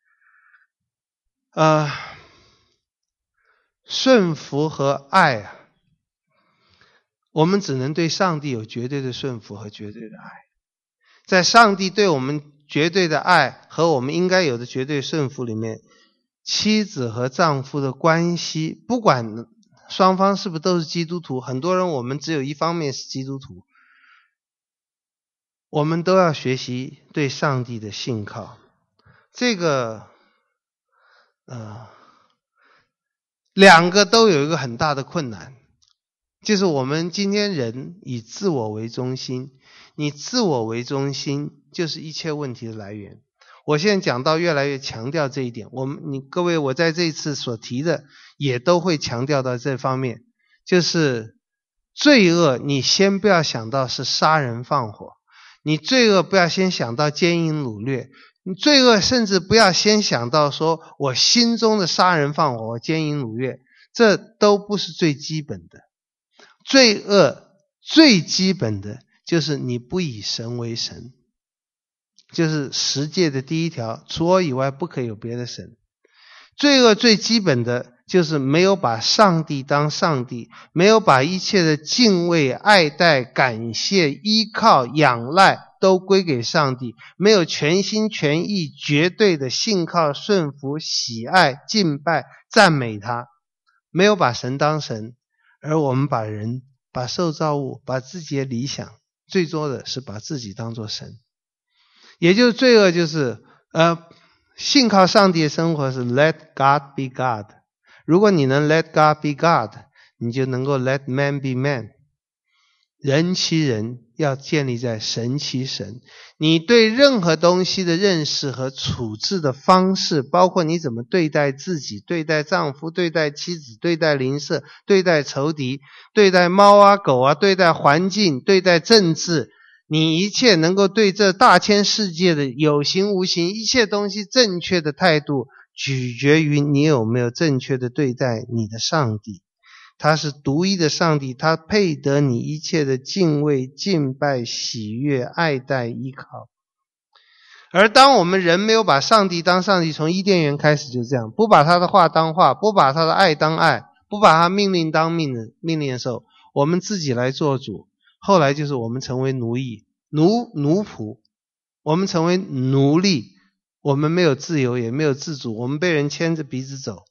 呃，顺服和爱啊，我们只能对上帝有绝对的顺服和绝对的爱。在上帝对我们绝对的爱和我们应该有的绝对顺服里面，妻子和丈夫的关系，不管双方是不是都是基督徒，很多人我们只有一方面是基督徒，我们都要学习对上帝的信靠。这个呃，两个都有一个很大的困难，就是我们今天人以自我为中心，你自我为中心就是一切问题的来源。我现在讲到越来越强调这一点，我们你各位我在这一次所提的也都会强调到这方面，就是罪恶你先不要想到是杀人放火，你罪恶不要先想到奸淫掳掠，你罪恶甚至不要先想到说我心中的杀人放火奸淫掳掠，这都不是最基本的。罪恶最基本的就是你不以神为神，就是十诫的第一条，除我以外不可以有别的神。罪恶最基本的就是没有把上帝当上帝，没有把一切的敬畏、爱戴、感谢、依靠、仰赖都归给上帝，没有全心全意绝对的信靠、顺服、喜爱、敬拜、赞美他，没有把神当神，而我们把人、把受造物、把自己的理想，最多的是把自己当作神。也就是罪恶就是呃，信靠上帝的生活是 let God be God。 如果你能 let God be God， 你就能够 let man be man。 人其人要建立在神其神。你对任何东西的认识和处置的方式，包括你怎么对待自己、对待丈夫、对待妻子、对待邻舍、对待仇敌、对待猫啊狗啊、对待环境、对待政治，你一切能够对这大千世界的有形无形一切东西正确的态度，取决于你有没有正确的对待你的上帝。他是独一的上帝，他配得你一切的敬畏、敬拜、喜悦、爱戴、依靠。而当我们人没有把上帝当上帝，从伊甸园开始就这样，不把他的话当话，不把他的爱当爱，不把他命令当命令命令的时候，我们自己来做主，后来就是我们成为奴役、奴奴仆，我们成为奴隶，我们没有自由也没有自主，我们被人牵着鼻子走。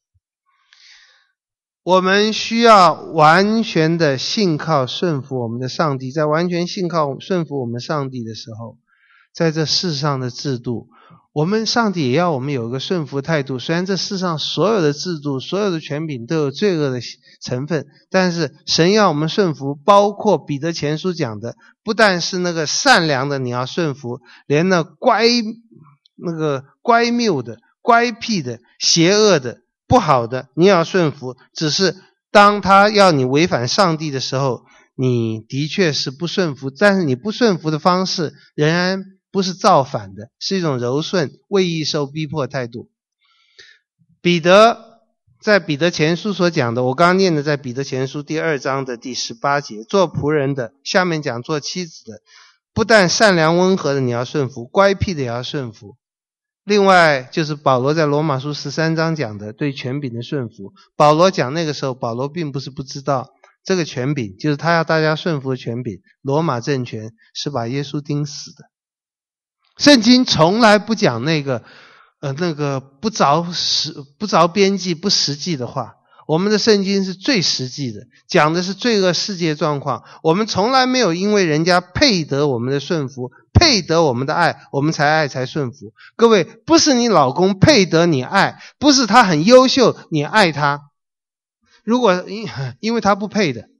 我们需要完全的信靠顺服我们的上帝，在完全信靠顺服我们上帝的时候，在这世上的制度我们上帝也要我们有一个顺服态度。虽然这世上所有的制度、所有的权柄都有罪恶的成分，但是神要我们顺服，包括彼得前书讲的，不但是那个善良的你要顺服，连那乖那个乖谬的、乖僻的、邪恶的、不好的你也要顺服。只是当他要你违反上帝的时候，你的确是不顺服，但是你不顺服的方式仍然不是造反的，是一种柔顺、为义受逼迫态度。彼得在彼得前书所讲的，我刚刚念的在彼得前书第二章的第十八节，做仆人的，下面讲做妻子的，不但善良温和的你要顺服，乖僻的也要顺服。另外就是保罗在罗马书十三章讲的对权柄的顺服。保罗讲那个时候，保罗并不是不知道这个权柄，就是他要大家顺服的权柄，罗马政权是把耶稣钉死的。圣经从来不讲那个呃那个不着实不着边际不实际的话。我们的圣经是最实际的，讲的是罪恶世界状况。我们从来没有因为人家配得我们的顺服，配得我们的爱，我们才爱才顺服。各位，不是你老公配得你爱，不是他很优秀你爱他，如果因为他不配的。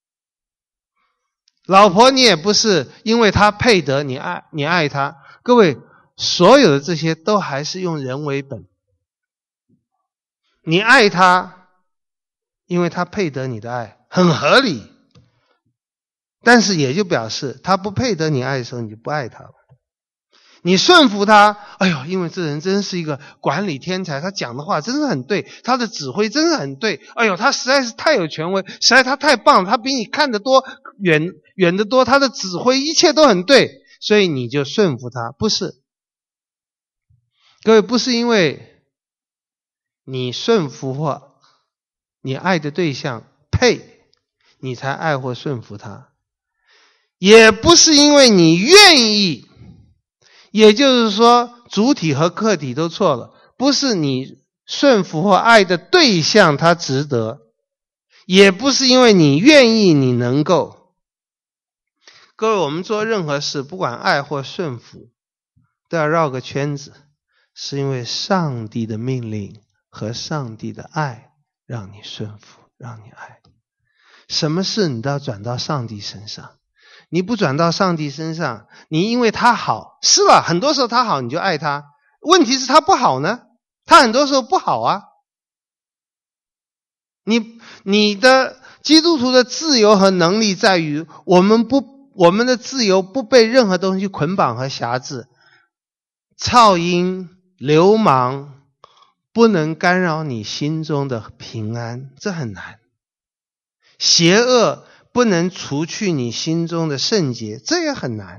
老婆你也不是因为他配得你爱你爱他。各位，所有的这些都还是用人为本。你爱他因为他配得你的爱，很合理，但是也就表示他不配得你爱的时候，你就不爱他了。你顺服他，哎呦，因为这人真是一个管理天才，他讲的话真是很对，他的指挥真是很对，哎呦，他实在是太有权威，实在他太棒，他比你看得多，远远得多，他的指挥一切都很对，所以你就顺服他。不是，各位，不是因为你顺服或你爱的对象配，你才爱或顺服他，也不是因为你愿意，也就是说主体和客体都错了，不是你顺服或爱的对象他值得，也不是因为你愿意你能够。各位，我们做任何事，不管爱或顺服，都要绕个圈子，是因为上帝的命令和上帝的爱让你顺服，让你爱。什么事你都要转到上帝身上，你不转到上帝身上，你因为他好，是了，很多时候他好你就爱他，问题是他不好呢，他很多时候不好啊。你你的基督徒的自由和能力在于我们不我们的自由不被任何东西捆绑和辖制，噪音、流氓不能干扰你心中的平安，这很难。邪恶不能除去你心中的圣洁，这也很难。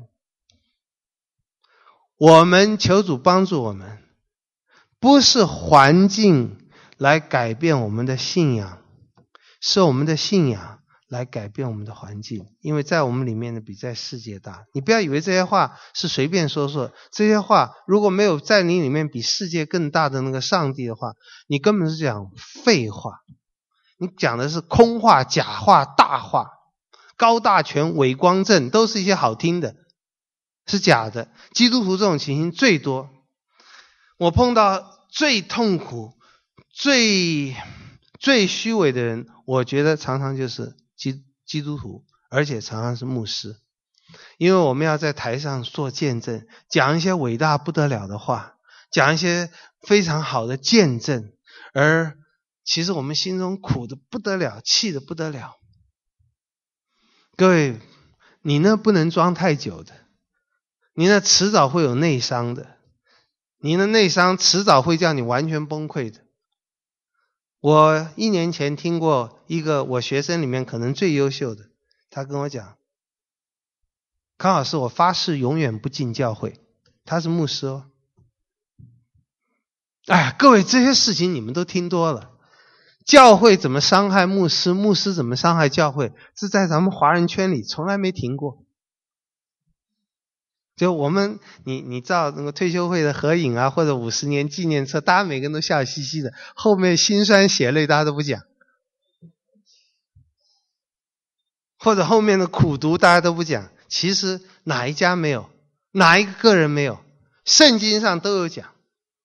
我们求主帮助我们，不是环境来改变我们的信仰，是我们的信仰来改变我们的环境。因为在我们里面的比在世界大。你不要以为这些话是随便说说，这些话如果没有在你里面比世界更大的那个上帝的话，你根本是讲废话，你讲的是空话、假话、大话，高大全、伪光正，都是一些好听的，是假的。基督徒这种情形最多，我碰到最痛苦、最最虚伪的人，我觉得常常就是基基督徒，而且常常是牧师。因为我们要在台上做见证，讲一些伟大不得了的话，讲一些非常好的见证，而其实我们心中苦的不得了，气的不得了。各位，你那不能装太久的，你那迟早会有内伤的，你那内伤迟早会叫你完全崩溃的。我一年前听过一个我学生里面可能最优秀的，他跟我讲，康老师，我发誓永远不进教会。他是牧师哦。哎，各位，这些事情你们都听多了。教会怎么伤害牧师，牧师怎么伤害教会，是在咱们华人圈里从来没停过。就我们你你照那个退休会的合影啊，或者五十年纪念册，大家每个人都笑嘻嘻的，后面辛酸血泪大家都不讲，或者后面的苦读大家都不讲。其实哪一家没有，哪一个个人没有， 圣经上都有讲。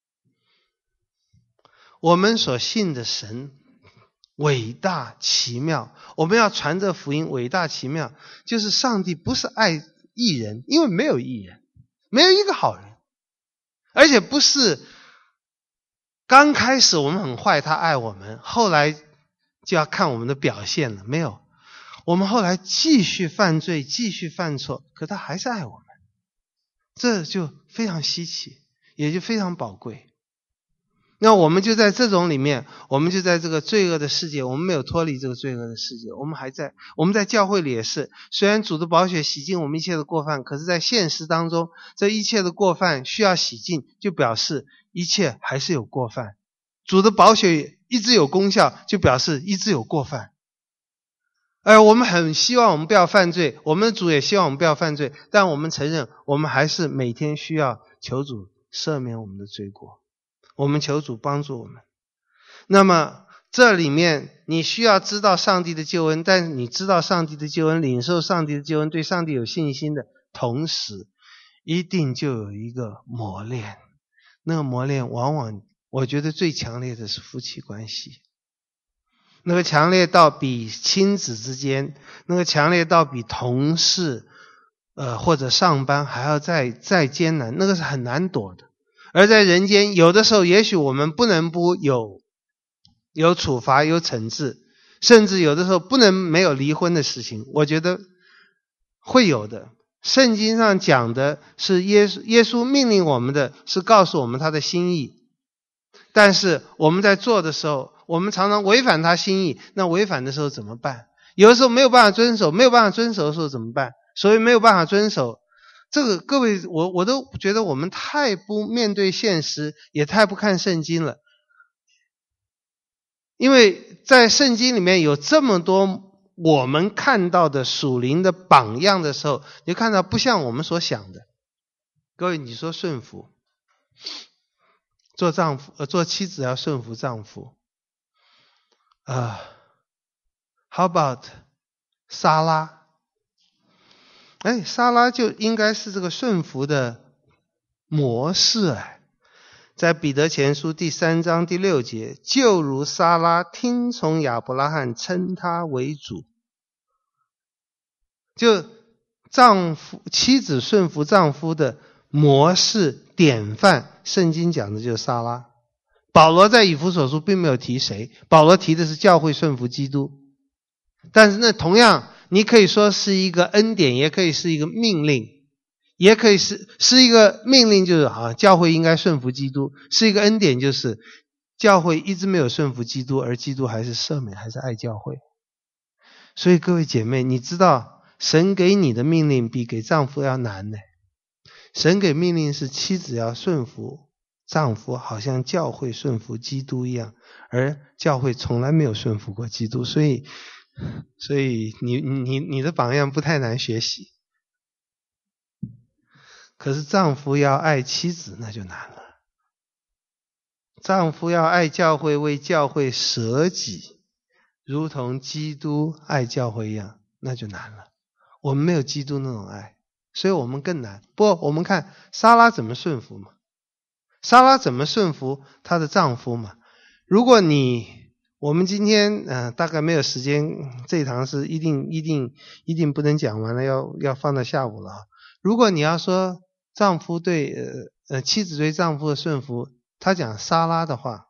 我们所信的神伟大奇妙，我们要传这福音伟大奇妙，就是上帝不是爱义人，因为没有义人，没有一个好人，而且不是刚开始我们很坏他爱我们，后来就要看我们的表现了，没有，我们后来继续犯罪继续犯错，可他还是爱我们，这就非常稀奇，也就非常宝贵。那我们就在这种里面，我们就在这个罪恶的世界，我们没有脱离这个罪恶的世界，我们还在，我们在教会里也是，虽然主的宝血洗净我们一切的过犯，可是在现实当中，这一切的过犯需要洗净，就表示一切还是有过犯。主的宝血一直有功效，就表示一直有过犯。而我们很希望我们不要犯罪，我们的主也希望我们不要犯罪，但我们承认我们还是每天需要求主赦免我们的罪过，我们求主帮助我们。那么这里面你需要知道上帝的救恩，但是你知道上帝的救恩，领受上帝的救恩，对上帝有信心的同时，一定就有一个磨练。那个磨练往往我觉得最强烈的是夫妻关系，那个强烈到比亲子之间，那个强烈到比同事呃或者上班还要再再艰难，那个是很难躲的。而在人间有的时候也许我们不能不有有处罚有惩治，甚至有的时候不能没有离婚的事情，我觉得会有的。圣经上讲的是耶稣耶稣命令我们的是告诉我们他的心意，但是我们在做的时候我们常常违反他心意，那违反的时候怎么办？有的时候没有办法遵守，没有办法遵守的时候怎么办？所以没有办法遵守，这个各位我我都觉得我们太不面对现实，也太不看圣经了。因为在圣经里面有这么多我们看到的属灵的榜样的时候，你就看到不像我们所想的。各位你说顺服，做丈夫呃做妻子要顺服丈夫啊、uh, How about 撒拉？哎，撒拉就应该是这个顺服的模式哎。在彼得前书第三章第六节，就如撒拉听从亚伯拉罕，称他为主。就丈夫妻子顺服丈夫的模式典范，圣经讲的就是撒拉。保罗在以弗所书并没有提谁，保罗提的是教会顺服基督。但是那同样你可以说是一个恩典，也可以是一个命令，也可以是是一个命令，就是啊，教会应该顺服基督；是一个恩典，就是教会一直没有顺服基督，而基督还是赦免，还是爱教会。所以各位姐妹，你知道神给你的命令比给丈夫要难呢。神给命令是妻子要顺服丈夫，好像教会顺服基督一样，而教会从来没有顺服过基督，所以所以你你你的榜样不太难学习。可是丈夫要爱妻子那就难了，丈夫要爱教会，为教会舍己，如同基督爱教会一样，那就难了。我们没有基督那种爱，所以我们更难。不过我们看撒拉怎么顺服嘛，撒拉怎么顺服她的丈夫嘛。如果你我们今天呃大概没有时间，这一堂是一定一定一定不能讲完了，要要放到下午了啊。如果你要说丈夫对呃呃妻子对丈夫的顺服，他讲撒拉的话，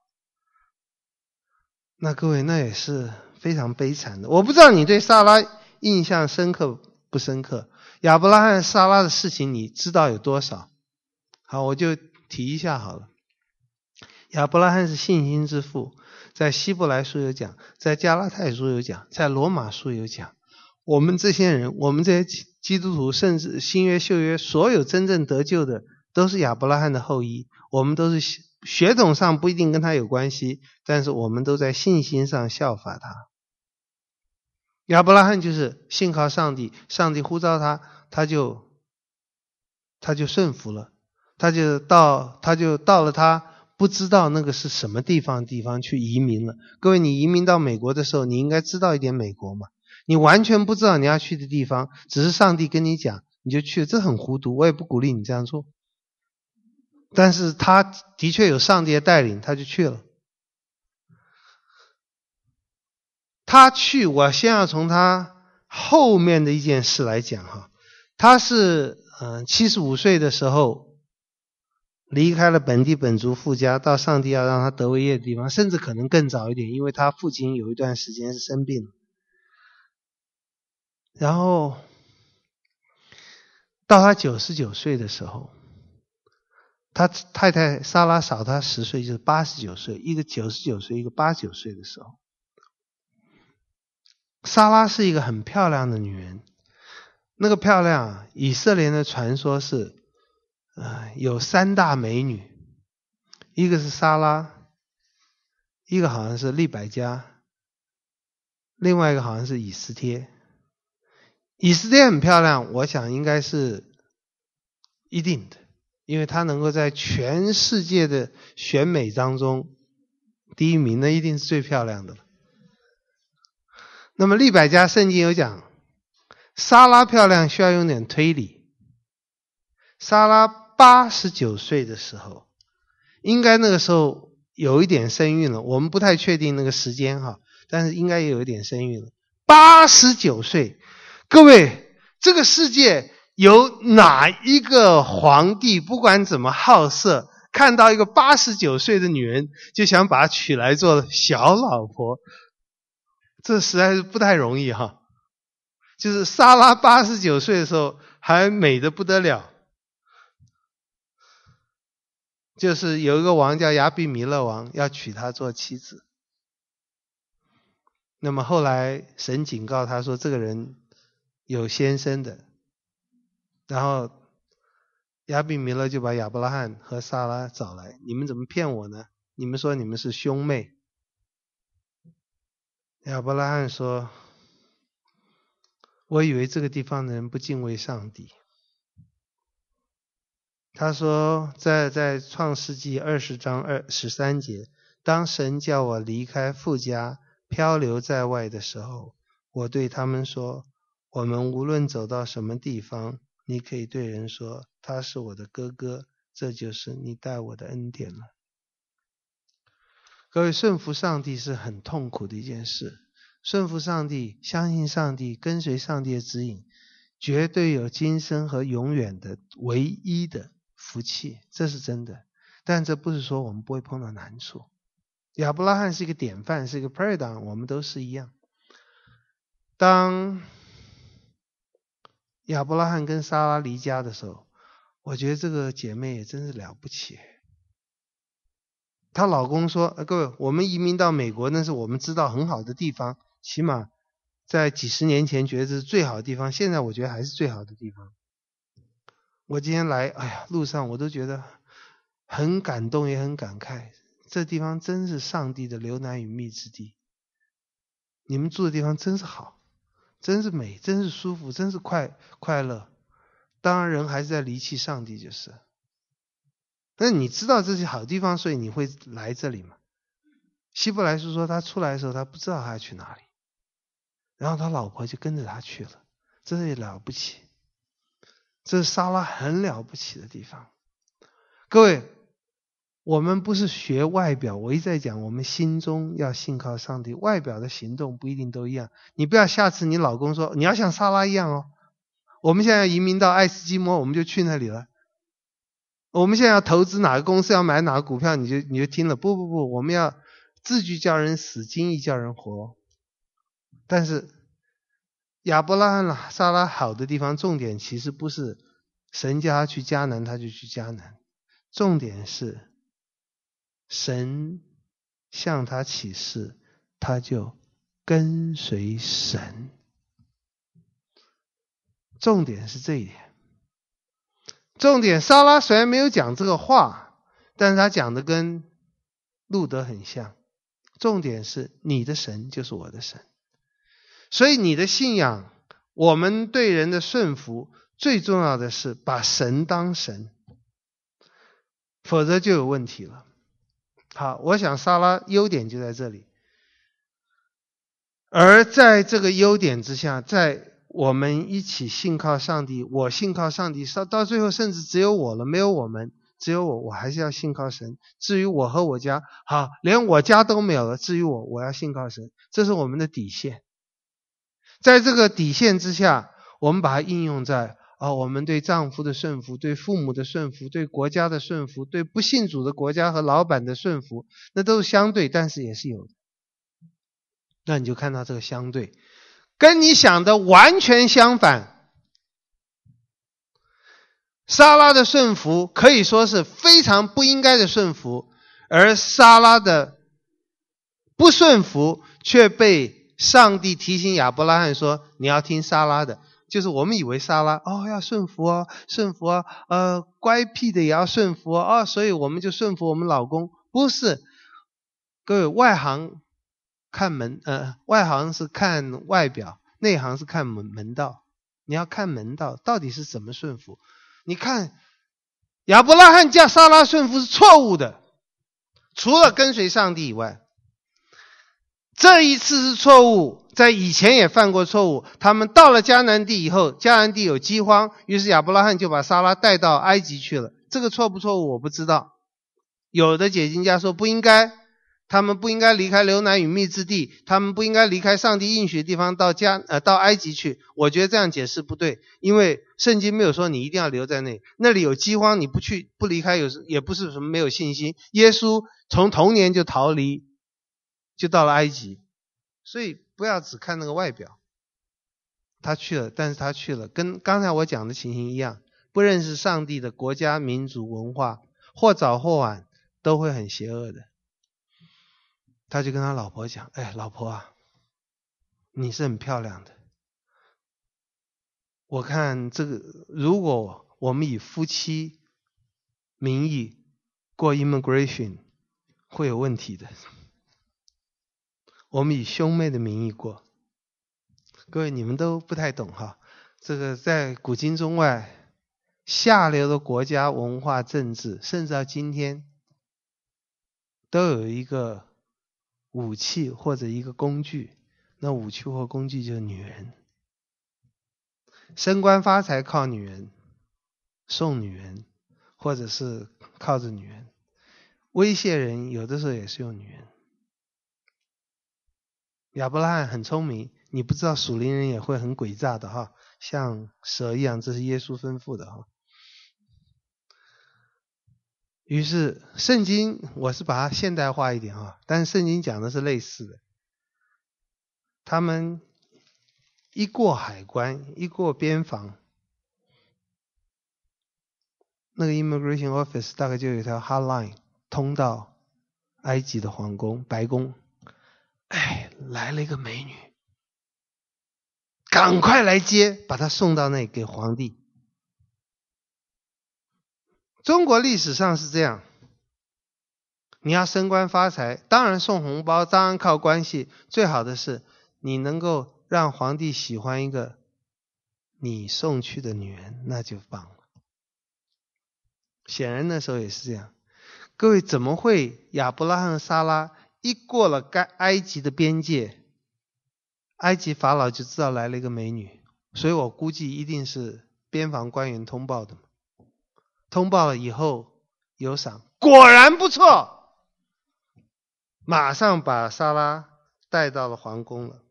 那各位那也是非常悲惨的。我不知道你对撒拉印象深刻不深刻，亚伯拉罕撒拉的事情你知道有多少？好，我就提一下好了。亚伯拉罕是信心之父，在希伯来书有讲，在加拉太书有讲，在罗马书有讲。我们这些人，我们这些基督徒，甚至新约旧约所有真正得救的都是亚伯拉罕的后裔，我们都是血统上不一定跟他有关系，但是我们都在信心上效法他。亚伯拉罕就是信靠上帝，上帝呼召他，他就他就顺服了，他就到他就到了他不知道那个是什么地方地方去移民了。各位，你移民到美国的时候，你应该知道一点美国嘛。你完全不知道你要去的地方，只是上帝跟你讲你就去了，这很糊涂，我也不鼓励你这样做。 但是他的确有上帝的带领，他就去了。他去，我先要从他后面的一件事来讲哈。他是嗯七十五岁的时候离开了本地本族父家，到上帝要让他得为业的地方，甚至可能更早一点，因为他父亲有一段时间是生病了。然后到他九十九岁的时候，他太太莎拉少他十岁，就是八十九岁，一个九十九岁，一个八十九岁的时候。莎拉是一个很漂亮的女人，那个漂亮，以色列的传说是呃，有三大美女，一个是莎拉，一个好像是利百加，另外一个好像是以斯帖。以斯帖很漂亮，我想应该是一定的，因为她能够在全世界的选美当中第一名，那一定是最漂亮的了。那么利百加圣经有讲，莎拉漂亮需要用点推理。莎拉八十九岁的时候，应该那个时候有一点身孕了，我们不太确定那个时间哈，但是应该也有一点身孕了。八十九岁，各位，这个世界有哪一个皇帝不管怎么好色，看到一个八十九岁的女人就想把她娶来做小老婆？这实在是不太容易哈。就是莎拉八十九岁的时候还美得不得了，就是有一个王叫亚比米勒王要娶她做妻子。那么后来神警告他说这个人有先生的，然后亚比米勒就把亚伯拉罕和撒拉找来，你们怎么骗我呢？你们说你们是兄妹。亚伯拉罕说，我以为这个地方的人不敬畏上帝。他说在在创世纪二十章二十三节，当神叫我离开父家漂流在外的时候，我对他们说，我们无论走到什么地方，你可以对人说他是我的哥哥，这就是你带我的恩典了。各位，顺服上帝是很痛苦的一件事，顺服上帝，相信上帝，跟随上帝的指引，绝对有今生和永远的唯一的福气，这是真的。但这不是说我们不会碰到难处。亚伯拉罕是一个典范，是一个 paradigm， 我们都是一样。当亚伯拉罕跟撒拉离家的时候，我觉得这个姐妹也真是了不起。她老公说，呃、各位，我们移民到美国，那是我们知道很好的地方，起码在几十年前觉得这是最好的地方，现在我觉得还是最好的地方。我今天来，哎呀，路上我都觉得很感动，也很感慨，这地方真是上帝的流奶与蜜之地。你们住的地方真是好，真是美，真是舒服，真是快快乐。当然人还是在离弃上帝就是。但你知道这些好地方，所以你会来这里吗？希伯来书说他出来的时候他不知道他要去哪里，然后他老婆就跟着他去了，这也了不起。这是撒拉很了不起的地方。各位，我们不是学外表，我一再讲我们心中要信靠上帝，外表的行动不一定都一样。你不要下次你老公说你要像撒拉一样哦，我们现在要移民到爱斯基摩，我们就去那里了。我们现在要投资哪个公司，要买哪个股票，你就你就听了。不不不，我们要字句叫人死，经意叫人活。但是亚伯拉罕撒拉好的地方，重点其实不是神叫他去迦南他就去迦南，重点是神向他启示，他就跟随神。重点是这一点。重点，撒拉虽然没有讲这个话，但是他讲的跟路德很像。重点是你的神就是我的神。所以你的信仰，我们对人的顺服，最重要的是把神当神，否则就有问题了。好，我想撒拉优点就在这里。而在这个优点之下，在我们一起信靠上帝，我信靠上帝，到最后甚至只有我了，没有我们， 只有我，我还是要信靠神。至于我和我家，好，连我家都没有了，至于我，我要信靠神。这是我们的底线。在这个底线之下，我们把它应用在啊，我们对丈夫的顺服，对父母的顺服，对国家的顺服，对不信主的国家和老板的顺服，那都是相对，但是也是有的。那你就看到这个相对，跟你想的完全相反。撒拉的顺服可以说是非常不应该的顺服，而撒拉的不顺服却被上帝提醒亚伯拉罕说，你要听撒拉的。就是我们以为撒拉哦要顺服哦，顺服哦，呃乖僻的也要顺服哦，哦所以我们就顺服我们老公。不是，各位，外行看门，呃外行是看外表，内行是看门门道。你要看门道到底是怎么顺服。你看亚伯拉罕叫撒拉顺服是错误的，除了跟随上帝以外。这一次是错误，在以前也犯过错误。他们到了迦南地以后，迦南地有饥荒，于是亚伯拉罕就把撒拉带到埃及去了。这个错不错误我不知道，有的解经家说不应该，他们不应该离开流奶与蜜之地，他们不应该离开上帝应许的地方到迦呃到埃及去。我觉得这样解释不对，因为圣经没有说你一定要留在那里，那里有饥荒，你不去不离开有也不是什么没有信心。耶稣从童年就逃离，就到了埃及，所以不要只看那个外表。他去了，但是他去了，跟刚才我讲的情形一样，不认识上帝的国家、民族、文化，或早或晚都会很邪恶的。他就跟他老婆讲，哎，老婆啊，你是很漂亮的，我看这个如果我们以夫妻名义过 immigration 会有问题的，我们以兄妹的名义过。各位你们都不太懂哈，这个在古今中外下流的国家文化政治，甚至到今天都有一个武器或者一个工具，那武器或工具就是女人。升官发财靠女人，送女人，或者是靠着女人。威胁人有的时候也是用女人。亚伯拉罕很聪明，你不知道属灵人也会很诡诈的哈，像蛇一样，这是耶稣吩咐的哈。于是圣经我是把它现代化一点哈，但是圣经讲的是类似的。他们一过海关，一过边防，那个 immigration office 大概就有一条 hotline 通到埃及的皇宫白宫。哎，来了一个美女，赶快来接，把她送到那里给皇帝。中国历史上是这样，你要升官发财，当然送红包，当然靠关系，最好的是你能够让皇帝喜欢一个你送去的女人，那就棒了。显然那时候也是这样。各位，怎么会亚伯拉罕和撒拉一过了埃及的边界，埃及法老就知道来了一个美女，所以我估计一定是边防官员通报的。通报了以后有赏，果然不错，马上把撒拉带到了皇宫了。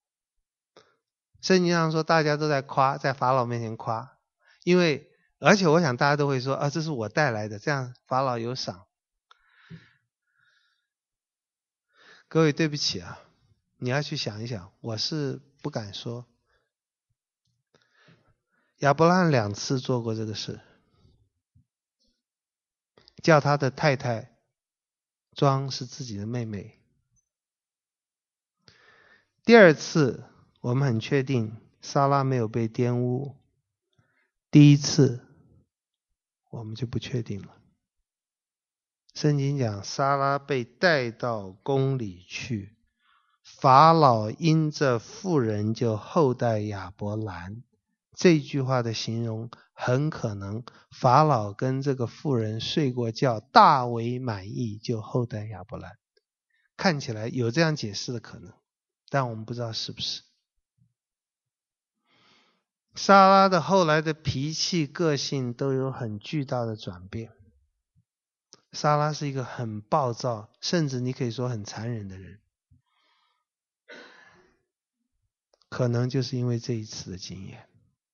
圣经上说大家都在夸，在法老面前夸，因为而且我想大家都会说啊，这是我带来的，这样法老有赏。各位对不起啊，你要去想一想，我是不敢说。亚伯拉罕两次做过这个事，叫他的太太装是自己的妹妹。第二次我们很确定撒拉没有被玷污，第一次我们就不确定了。圣经讲撒拉被带到宫里去，法老因这妇人就厚待亚伯兰。这句话的形容很可能法老跟这个妇人睡过觉，大为满意，就厚待亚伯兰。看起来有这样解释的可能，但我们不知道是不是。撒拉的后来的脾气个性都有很巨大的转变。 撒拉是一个很暴躁，甚至你可以说很残忍的人。可能就是因为这一次的经验。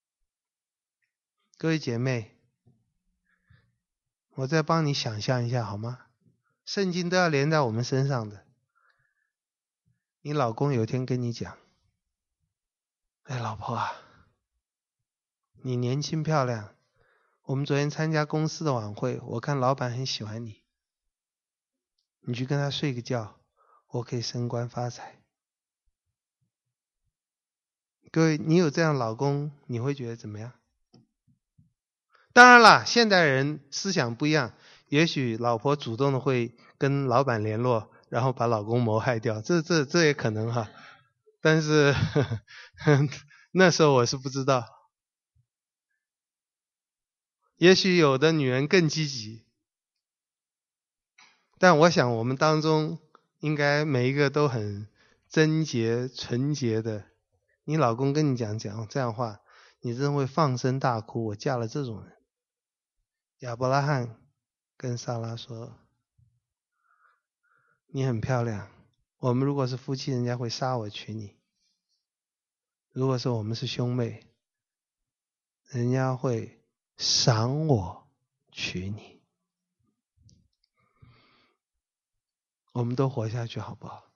各位姐妹，我再帮你想象一下好吗？圣经都要连在我们身上的。你老公有一天跟你讲，哎，老婆啊，你年轻漂亮，我们昨天参加公司的晚会，我看老板很喜欢你，你去跟他睡个觉，我可以升官发财。各位，你有这样老公，你会觉得怎么样？当然了，现代人思想不一样，也许老婆主动的会跟老板联络，然后把老公谋害掉，这这这也可能哈。但是呵呵那时候我是不知道。也许有的女人更积极，但我想我们当中应该每一个都很贞洁纯洁的。你老公跟你讲讲这样话，你真的会放声大哭，我嫁了这种人。亚伯拉罕跟撒拉说，你很漂亮，我们如果是夫妻，人家会杀我娶你。如果说我们是兄妹，人家会赏我娶你。我们都活下去好不好？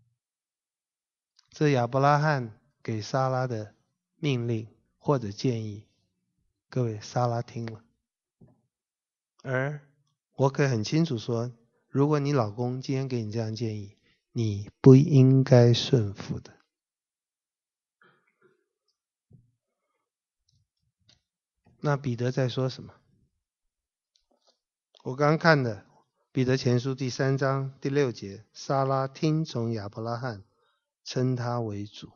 这亚伯拉罕给撒拉的命令或者建议，各位，撒拉听了。而我可以很清楚说，如果你老公今天给你这样建议，你不应该顺服的。那彼得在说什么？我刚刚看的彼得前书第三章第六节，撒拉听从亚伯拉罕，称他为主。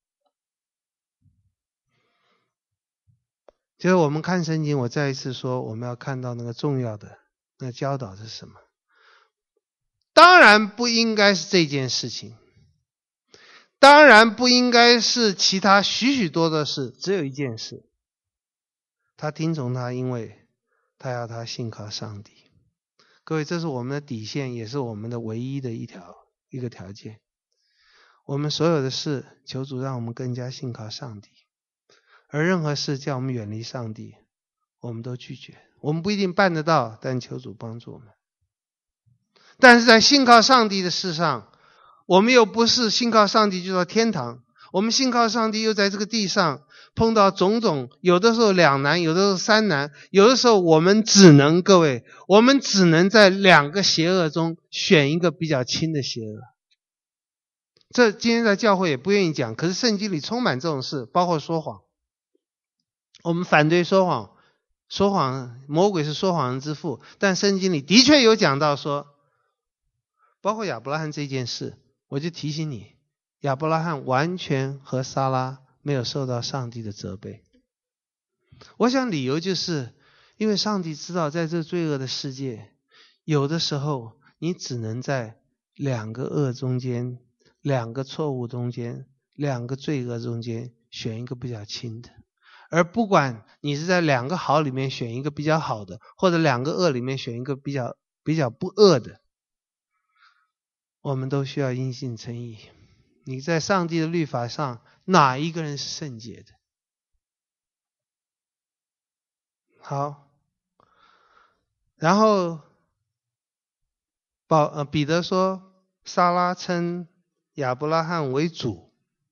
就是我们看圣经，我再一次说，我们要看到那个重要的那个教导是什么？当然不应该是这件事情，当然不应该是其他许许多的事，只有一件事，他听从他，因为他要他信靠上帝。各位，这是我们的底线，也是我们的唯一的一条一个条件。我们所有的事，求主让我们更加信靠上帝。而任何事叫我们远离上帝，我们都拒绝。我们不一定办得到，但求主帮助我们。但是在信靠上帝的事上，我们又不是信靠上帝就到天堂，我们信靠上帝又在这个地上碰到种种，有的时候两难，有的时候三难，有的时候我们只能，各位，我们只能在两个邪恶中选一个比较轻的邪恶。这今天在教会也不愿意讲，可是圣经里充满这种事，包括说谎。我们反对说谎，说谎，魔鬼是说谎人之父，但圣经里的确有讲到说，包括亚伯拉罕这件事，我就提醒你，亚伯拉罕完全和撒拉没有受到上帝的责备。我想理由就是因为上帝知道在这罪恶的世界，有的时候你只能在两个恶中间，两个错误中间，两个罪恶中间选一个比较轻的。而不管你是在两个好里面选一个比较好的，或者两个恶里面选一个比较比较不恶的，我们都需要因信称义。你在上帝的律法上，哪一个人是圣洁的？好，然后保呃彼得说，撒拉称亚伯拉罕为主，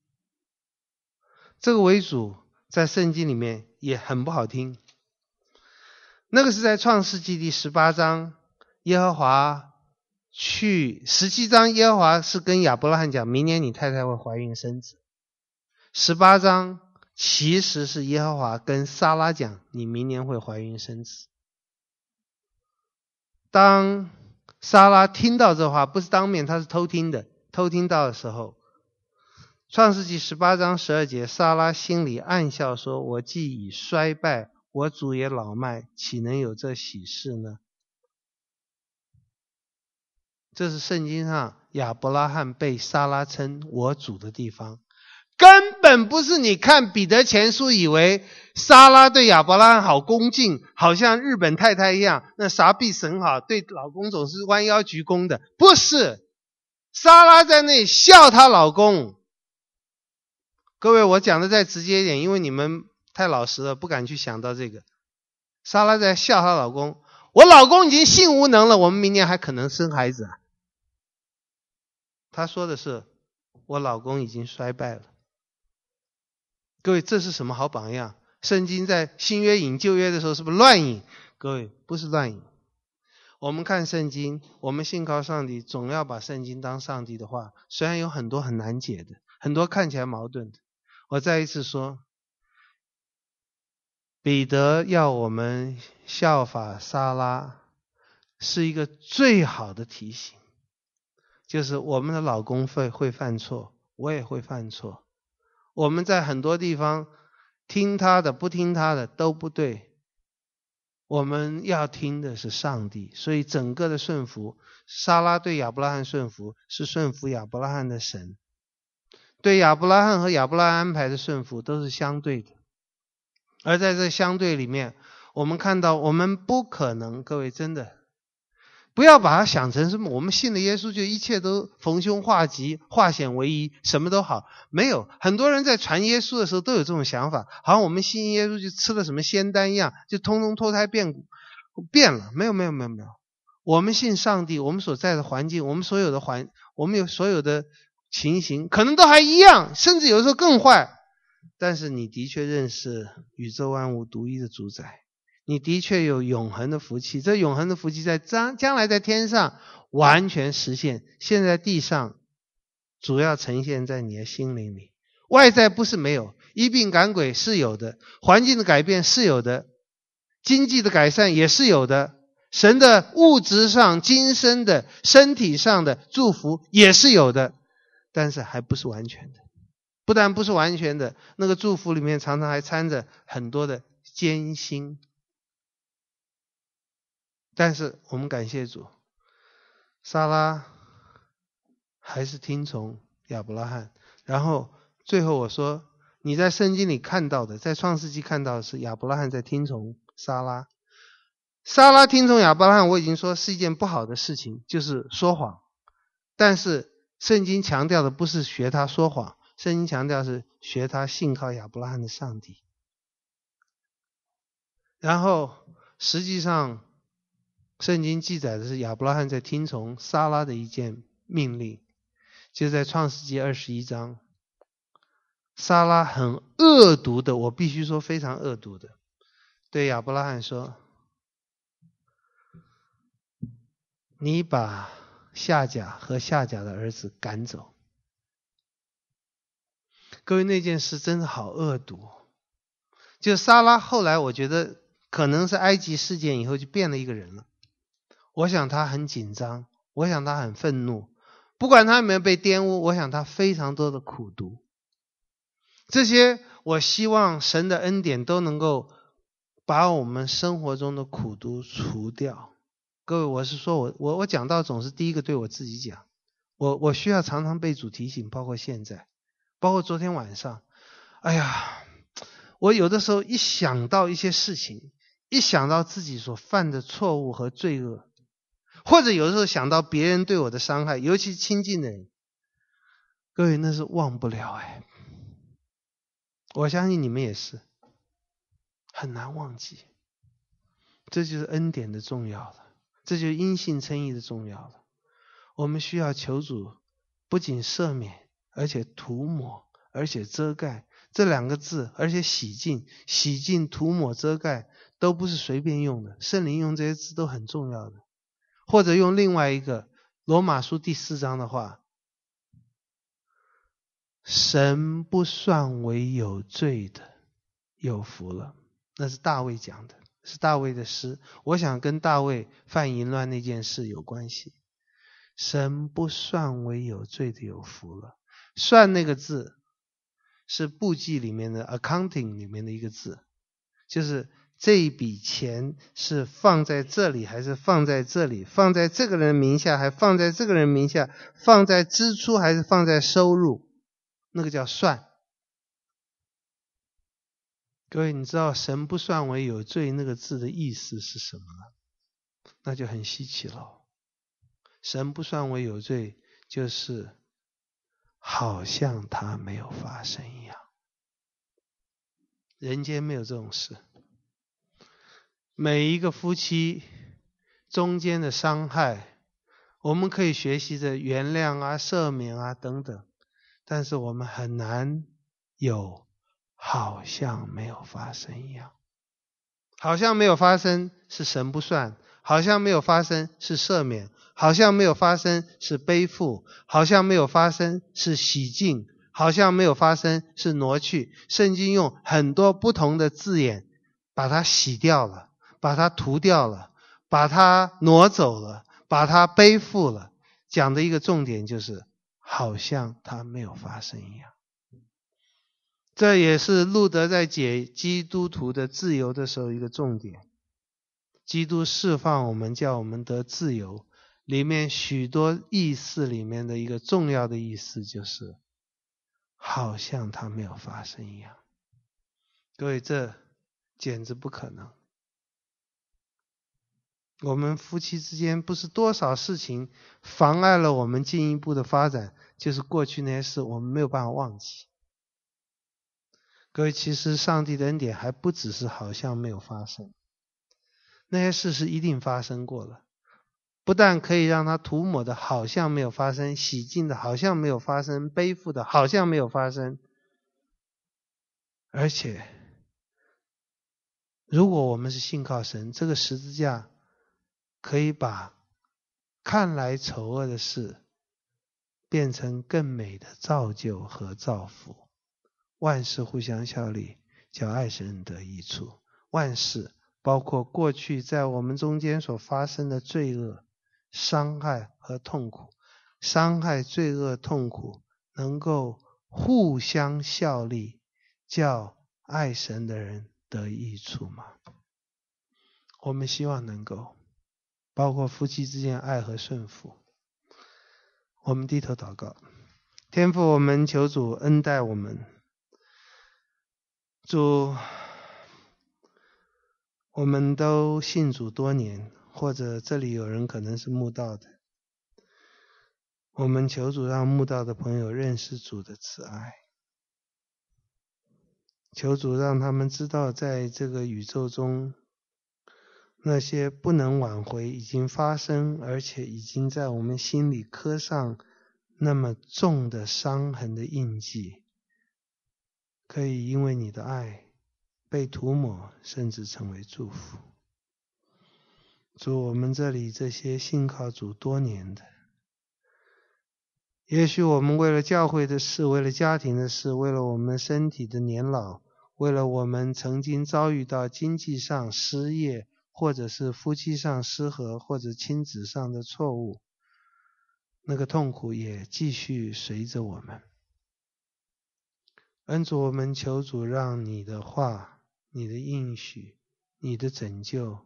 这个为主在圣经里面也很不好听。那个是在创世纪第十八章，耶和华去十七章，耶和华是跟亚伯拉罕讲，明年你太太会怀孕生子。十八章其实是耶和华跟撒拉讲，你明年会怀孕生子。当撒拉听到这话，不是当面，他是偷听的，偷听到的时候，创世纪十八章十二节，撒拉心里暗笑说，我既已衰败，我主也老迈，岂能有这喜事呢？这是圣经上亚伯拉罕被撒拉称我主的地方，根本不是你看彼得前书以为撒拉对亚伯拉罕好恭敬，好像日本太太一样，那傻逼神好，对老公总是弯腰鞠躬的。不是，撒拉在那里笑她老公。各位，我讲的再直接一点，因为你们太老实了，不敢去想到这个。撒拉在笑她老公，我老公已经性无能了，我们明年还可能生孩子啊。她说的是，我老公已经衰败了。各位，这是什么好榜样？圣经在新约引旧约的时候是不是乱引？各位，不是乱引。我们看圣经，我们信靠上帝，总要把圣经当上帝的话，虽然有很多很难解的，很多看起来矛盾的。我再一次说，彼得要我们效法撒拉，是一个最好的提醒，就是我们的老公会会犯错，我也会犯错，我们在很多地方听他的不听他的都不对，我们要听的是上帝。所以整个的顺服，撒拉对亚伯拉罕顺服是顺服亚伯拉罕的神，对亚伯拉罕和亚伯拉罕安排的顺服都是相对的。而在这相对里面，我们看到我们不可能，各位真的不要把它想成什么我们信了耶稣就一切都逢凶化吉，化险为夷，什么都好。没有，很多人在传耶稣的时候都有这种想法，好像我们信耶稣就吃了什么仙丹一样，就通通脱胎变骨变了。没有没有没有没有，我们信上帝，我们所在的环境，我们所有的环我们有所有的情形可能都还一样，甚至有时候更坏，但是你的确认识宇宙万物独一的主宰，你的确有永恒的福气，这永恒的福气在将将来在天上完全实现，现在地上主要呈现在你的心灵里。外在不是没有，医病赶鬼是有的，环境的改变是有的，经济的改善也是有的，神的物质上今生的身体上的祝福也是有的，但是还不是完全的。不但不是完全的，那个祝福里面常常还掺着很多的艰辛。但是我们感谢主，撒拉还是听从亚伯拉罕。然后最后我说，你在圣经里看到的，在创世纪看到的是亚伯拉罕在听从撒拉。撒拉听从亚伯拉罕，我已经说是一件不好的事情，就是说谎。但是圣经强调的不是学他说谎，圣经强调是学他信靠亚伯拉罕的上帝。然后实际上圣经记载的是亚伯拉罕在听从撒拉的一件命令，就在创世纪二十一章，撒拉很恶毒的，我必须说非常恶毒的，对亚伯拉罕说，你把夏甲和夏甲的儿子赶走。各位，那件事真的好恶毒。就撒拉后来我觉得可能是埃及事件以后就变了一个人了。我想他很紧张，我想他很愤怒，不管他有没有被玷污，我想他非常多的苦毒。这些我希望神的恩典都能够把我们生活中的苦毒除掉。各位，我是说我我我讲到总是第一个对我自己讲，我我需要常常被主提醒，包括现在，包括昨天晚上。哎呀，我有的时候一想到一些事情，一想到自己所犯的错误和罪恶，或者有的时候想到别人对我的伤害，尤其亲近的人，各位，那是忘不了哎。我相信你们也是很难忘记。这就是恩典的重要了，这就是因信称义的重要了。我们需要求主不仅赦免，而且涂抹，而且遮盖。这两个字，而且洗净，洗净、涂抹、遮盖都不是随便用的，圣灵用这些字都很重要的。或者用另外一个罗马书第四章的话，神不算为有罪的，有福了。那是大卫讲的，是大卫的诗，我想跟大卫犯淫乱那件事有关系。神不算为有罪的，有福了。算那个字是簿记里面的 accounting 里面的一个字，就是这一笔钱是放在这里还是放在这里，放在这个人名下还放在这个人名下，放在支出还是放在收入，那个叫算。 各位，你知道神不算为有罪那个字的意思是什么吗？那就很稀奇了。神不算为有罪，就是好像它没有发生一样。人间没有这种事。每一个夫妻中间的伤害，我们可以学习着原谅啊、赦免啊等等，但是我们很难有好像没有发生一样。好像没有发生是神不算，好像没有发生是赦免，好像没有发生是背负，好像没有发生是洗净，好像没有发生是挪去。圣经用很多不同的字眼把它洗掉了，把它涂掉了，把它挪走了，把它背负了。讲的一个重点就是好像它没有发生一样。这也是路德在解基督徒的自由的时候一个重点。基督释放我们，叫我们得自由，里面许多意思里面的一个重要的意思就是好像它没有发生一样。各位，这简直不可能。我们夫妻之间不是多少事情妨碍了我们进一步的发展，就是过去那些事我们没有办法忘记。各位，其实上帝的恩典还不只是好像没有发生，那些事是一定发生过了，不但可以让它涂抹的好像没有发生，洗净的好像没有发生，背负的好像没有发生，而且如果我们是信靠神，这个十字架可以把看来丑恶的事变成更美的造就和造福。万事互相效力，叫爱神得益处。万事包括过去在我们中间所发生的罪恶、伤害和痛苦，伤害、罪恶、痛苦能够互相效力，叫爱神的人得益处吗？我们希望能够，包括夫妻之间爱和顺服。我们低头祷告。天父，我们求主恩待我们。主，我们都信主多年，或者这里有人可能是慕道的，我们求主让慕道的朋友认识主的慈爱，求主让他们知道在这个宇宙中那些不能挽回已经发生，而且已经在我们心里刻上那么重的伤痕的印记，可以因为你的爱被涂抹，甚至成为祝福。主，我们这里这些信靠主多年的，也许我们为了教会的事，为了家庭的事，为了我们身体的年老，为了我们曾经遭遇到经济上失业，或者是夫妻上失和，或者亲子上的错误，那个痛苦也继续随着我们。恩主，我们求主让你的话、你的应许、你的拯救，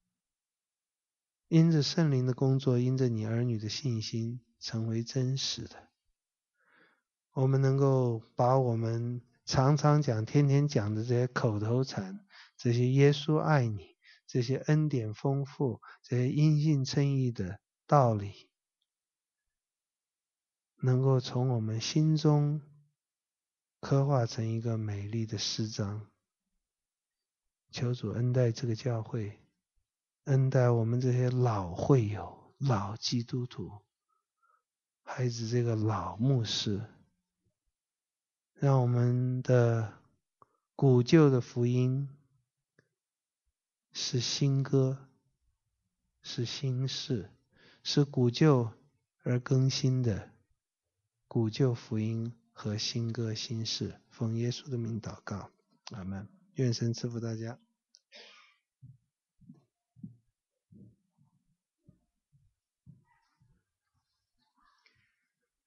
因着圣灵的工作，因着你儿女的信心，成为真实的。我们能够把我们常常讲、天天讲的这些口头禅，这些耶稣爱你，这些恩典丰富，这些因信称义的道理，能够从我们心中刻画成一个美丽的诗章。求主恩待这个教会，恩待我们这些老会友、老基督徒，孩子这个老牧师，让我们的古旧的福音是新歌，是新事，是古旧而更新的古旧福音和新歌新事。奉耶稣的名祷告，阿们。愿神赐福大家。